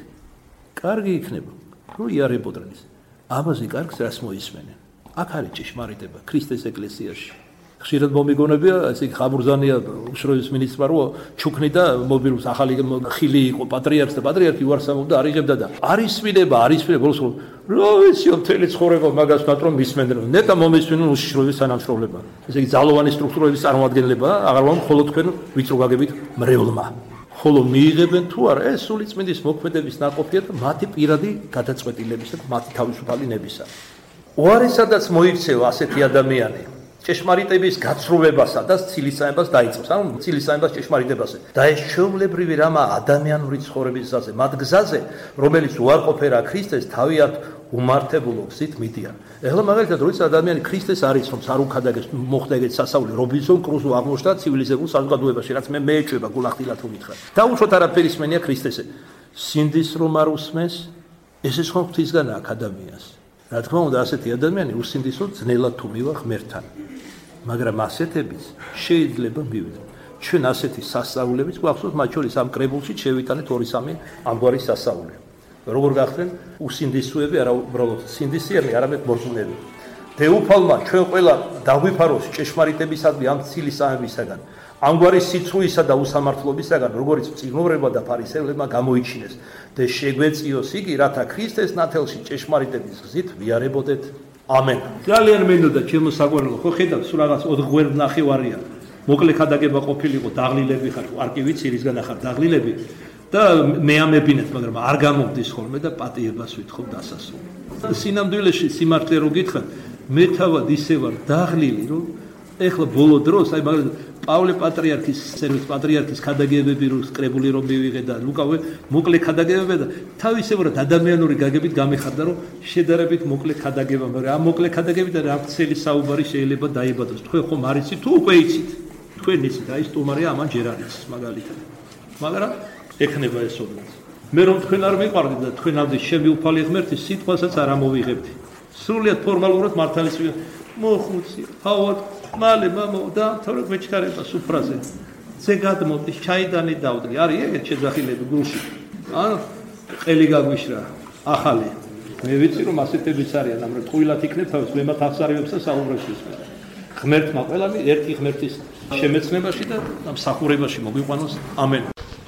კარგი იქნება რომ იარებოდნენ ის ამაზე კარგს რას მოისმენენ აქ არის ჭეშმარიტება ქრისტეს ეკლესიაში ხშირად მომიგონებია ესე ხაბურზანია უშროების მინისტრმა რომ ჩუქნიდა მობილურს ახალი ხილი იყო პატრიარქს და პატრიარქი უარსამობდა არიღებდა და არის სვინება არის სვინება ბოლოს რო ვიცი მთელი ცხოვრება მაგას ნატრო მისმენდნენ ნეტა მომისმენენ უშროების სანამშრომლება ესე იგი ძალოვანი სტრუქტურების წარმოადგენლება აღარ ვარ მხოლოდ თქვენ ვიწრო გაგებით მრევლმა ხოლო მიიღებენ თუ არა ეს სული წმინდის მოქმედების ნაყოფია და მათი პირადი გადაწყვეტილებისა და მათი თავისუფალი ნებისა უარესადაც მოიქცევა ასეთი ადამიანი ჭეშმარიტების გაცრუვებასა და ცილისწამებას დაიწყებს. ანუ ცილისწამებას ჭეშმარიტებაზე. და ეს ჩვეულებრივი რამა ადამიანური ცხოვრების გზაზე, მათ გზაზე, რომელიც უარყოფერა ქრისტეს, თავიანთ უმართებულო გზით მიდიან. ეხლა მაგალითად, როცა ადამიანი ქრისტეს არის, რომ არ უქადაგებს, მოხდა ეგეთ სასაული, რობინსონ კრუზო აღმოჩნდა ცივილიზებულ საზოგადოებაში, რაც მე მეეჭვება გულახდილად რომ მითხრა. და უშოთ არაფერი ისმენია ქრისტესე. სინდის რომ არ უსმენს, ესეც ხომ ღვთისგან აქვს ადამიანს. რა თქმა უნდა, ასეთი ადამიანი უსინდისო ძნელად თუ მივა ღმერთთან. მაგრამ ასეთებიც შეიძლება მივიდეთ. ჩვენ ასეთი სასწაულებიც გვახსოვს, მათ შორის ამ კრებულში შევიტანეთ ორი სამი ამგვარი სასწაული. როგორ გახდნენ უსინდისოები, არა უბრალოდ სინდისიერნი, არამედ მორწმუნეები. თეოფალმა ჩვენ ყველა დაგვიფაროს ჭეშმარიტებისადმი ამ ცილისწამებისაგან. ამგვარი სიცრუისა და უსამართლობისაგან, როგორც წიგნურებმა და ფარისევლებმა გამოიჩინეს და შეგვეციოს იგი, რათა ქრისტეს ნათელში ჭეშმარიტების გზით ვიარებოდეთ. ამენ. ძალიან მინდოდა ჩემო საყვარელო, ხო ხედავ, სულ რაღაც ოთხგვერ ნახევარია. მოკლე ხადაგება ყოფილიყო, დაღლილები ხარ, არ კი ვიცი რისგან ახარ დაღლილები და მე ამებინეთ, მაგრამ არ გამომდის ხოლმე და პატიებას ვითხოვ დასასრულ. სინამდვილეში სიმართლე რო გითხრათ, მე თავად ისე ვარ დაღლილი, რომ ეხლა ბოლო დროს, აი მაგალითად პავლე პატრიარქის, სერვის პატრიარქის ხადაგებები რო კრებული რომ მივიღე და ლუკავე მოკლე ხადაგებები და თავისებურად ადამიანური გაგებით გამეხარდა რომ შედარებით მოკლე ხადაგება, მაგრამ ამ მოკლე ხადაგებით რა ცელი საუბარი შეიძლება დაიბადოს. თქვენ ხომ არ იცით თუ უკვე იცით? თქვენ იცით, აი სტუმარია ამან ჯერ არ იცის მაგალითად. მაგრამ ეხნება ეს ოდნავ. მე რომ თქვენ არ მიყვარდით და თქვენამდე შემიუფალი ღმერთი სიტყვასაც არ ამოვიღებდი. სრულიად ფორმალურად მართალის მოხუცი, ავად მალე მამა და თორე მეჩქარება სუფრაზე. ზე გადმოდის, ჩაიდანი დავდგი. არის ეგეთ შეძახილები გულში. ან ყელი გაგვიშრა, ახალი. მე ვიცი რომ ასეთებიც არიან, მაგრამ ტყუილად იქნებ თავის მემართ აღსარებებს და საუბრებს ისმენ. ღმერთმა ყველანი ერთი ღმერთის შემეცნებაში და ამ სახურებაში მოგვიყვანოს. ამენ.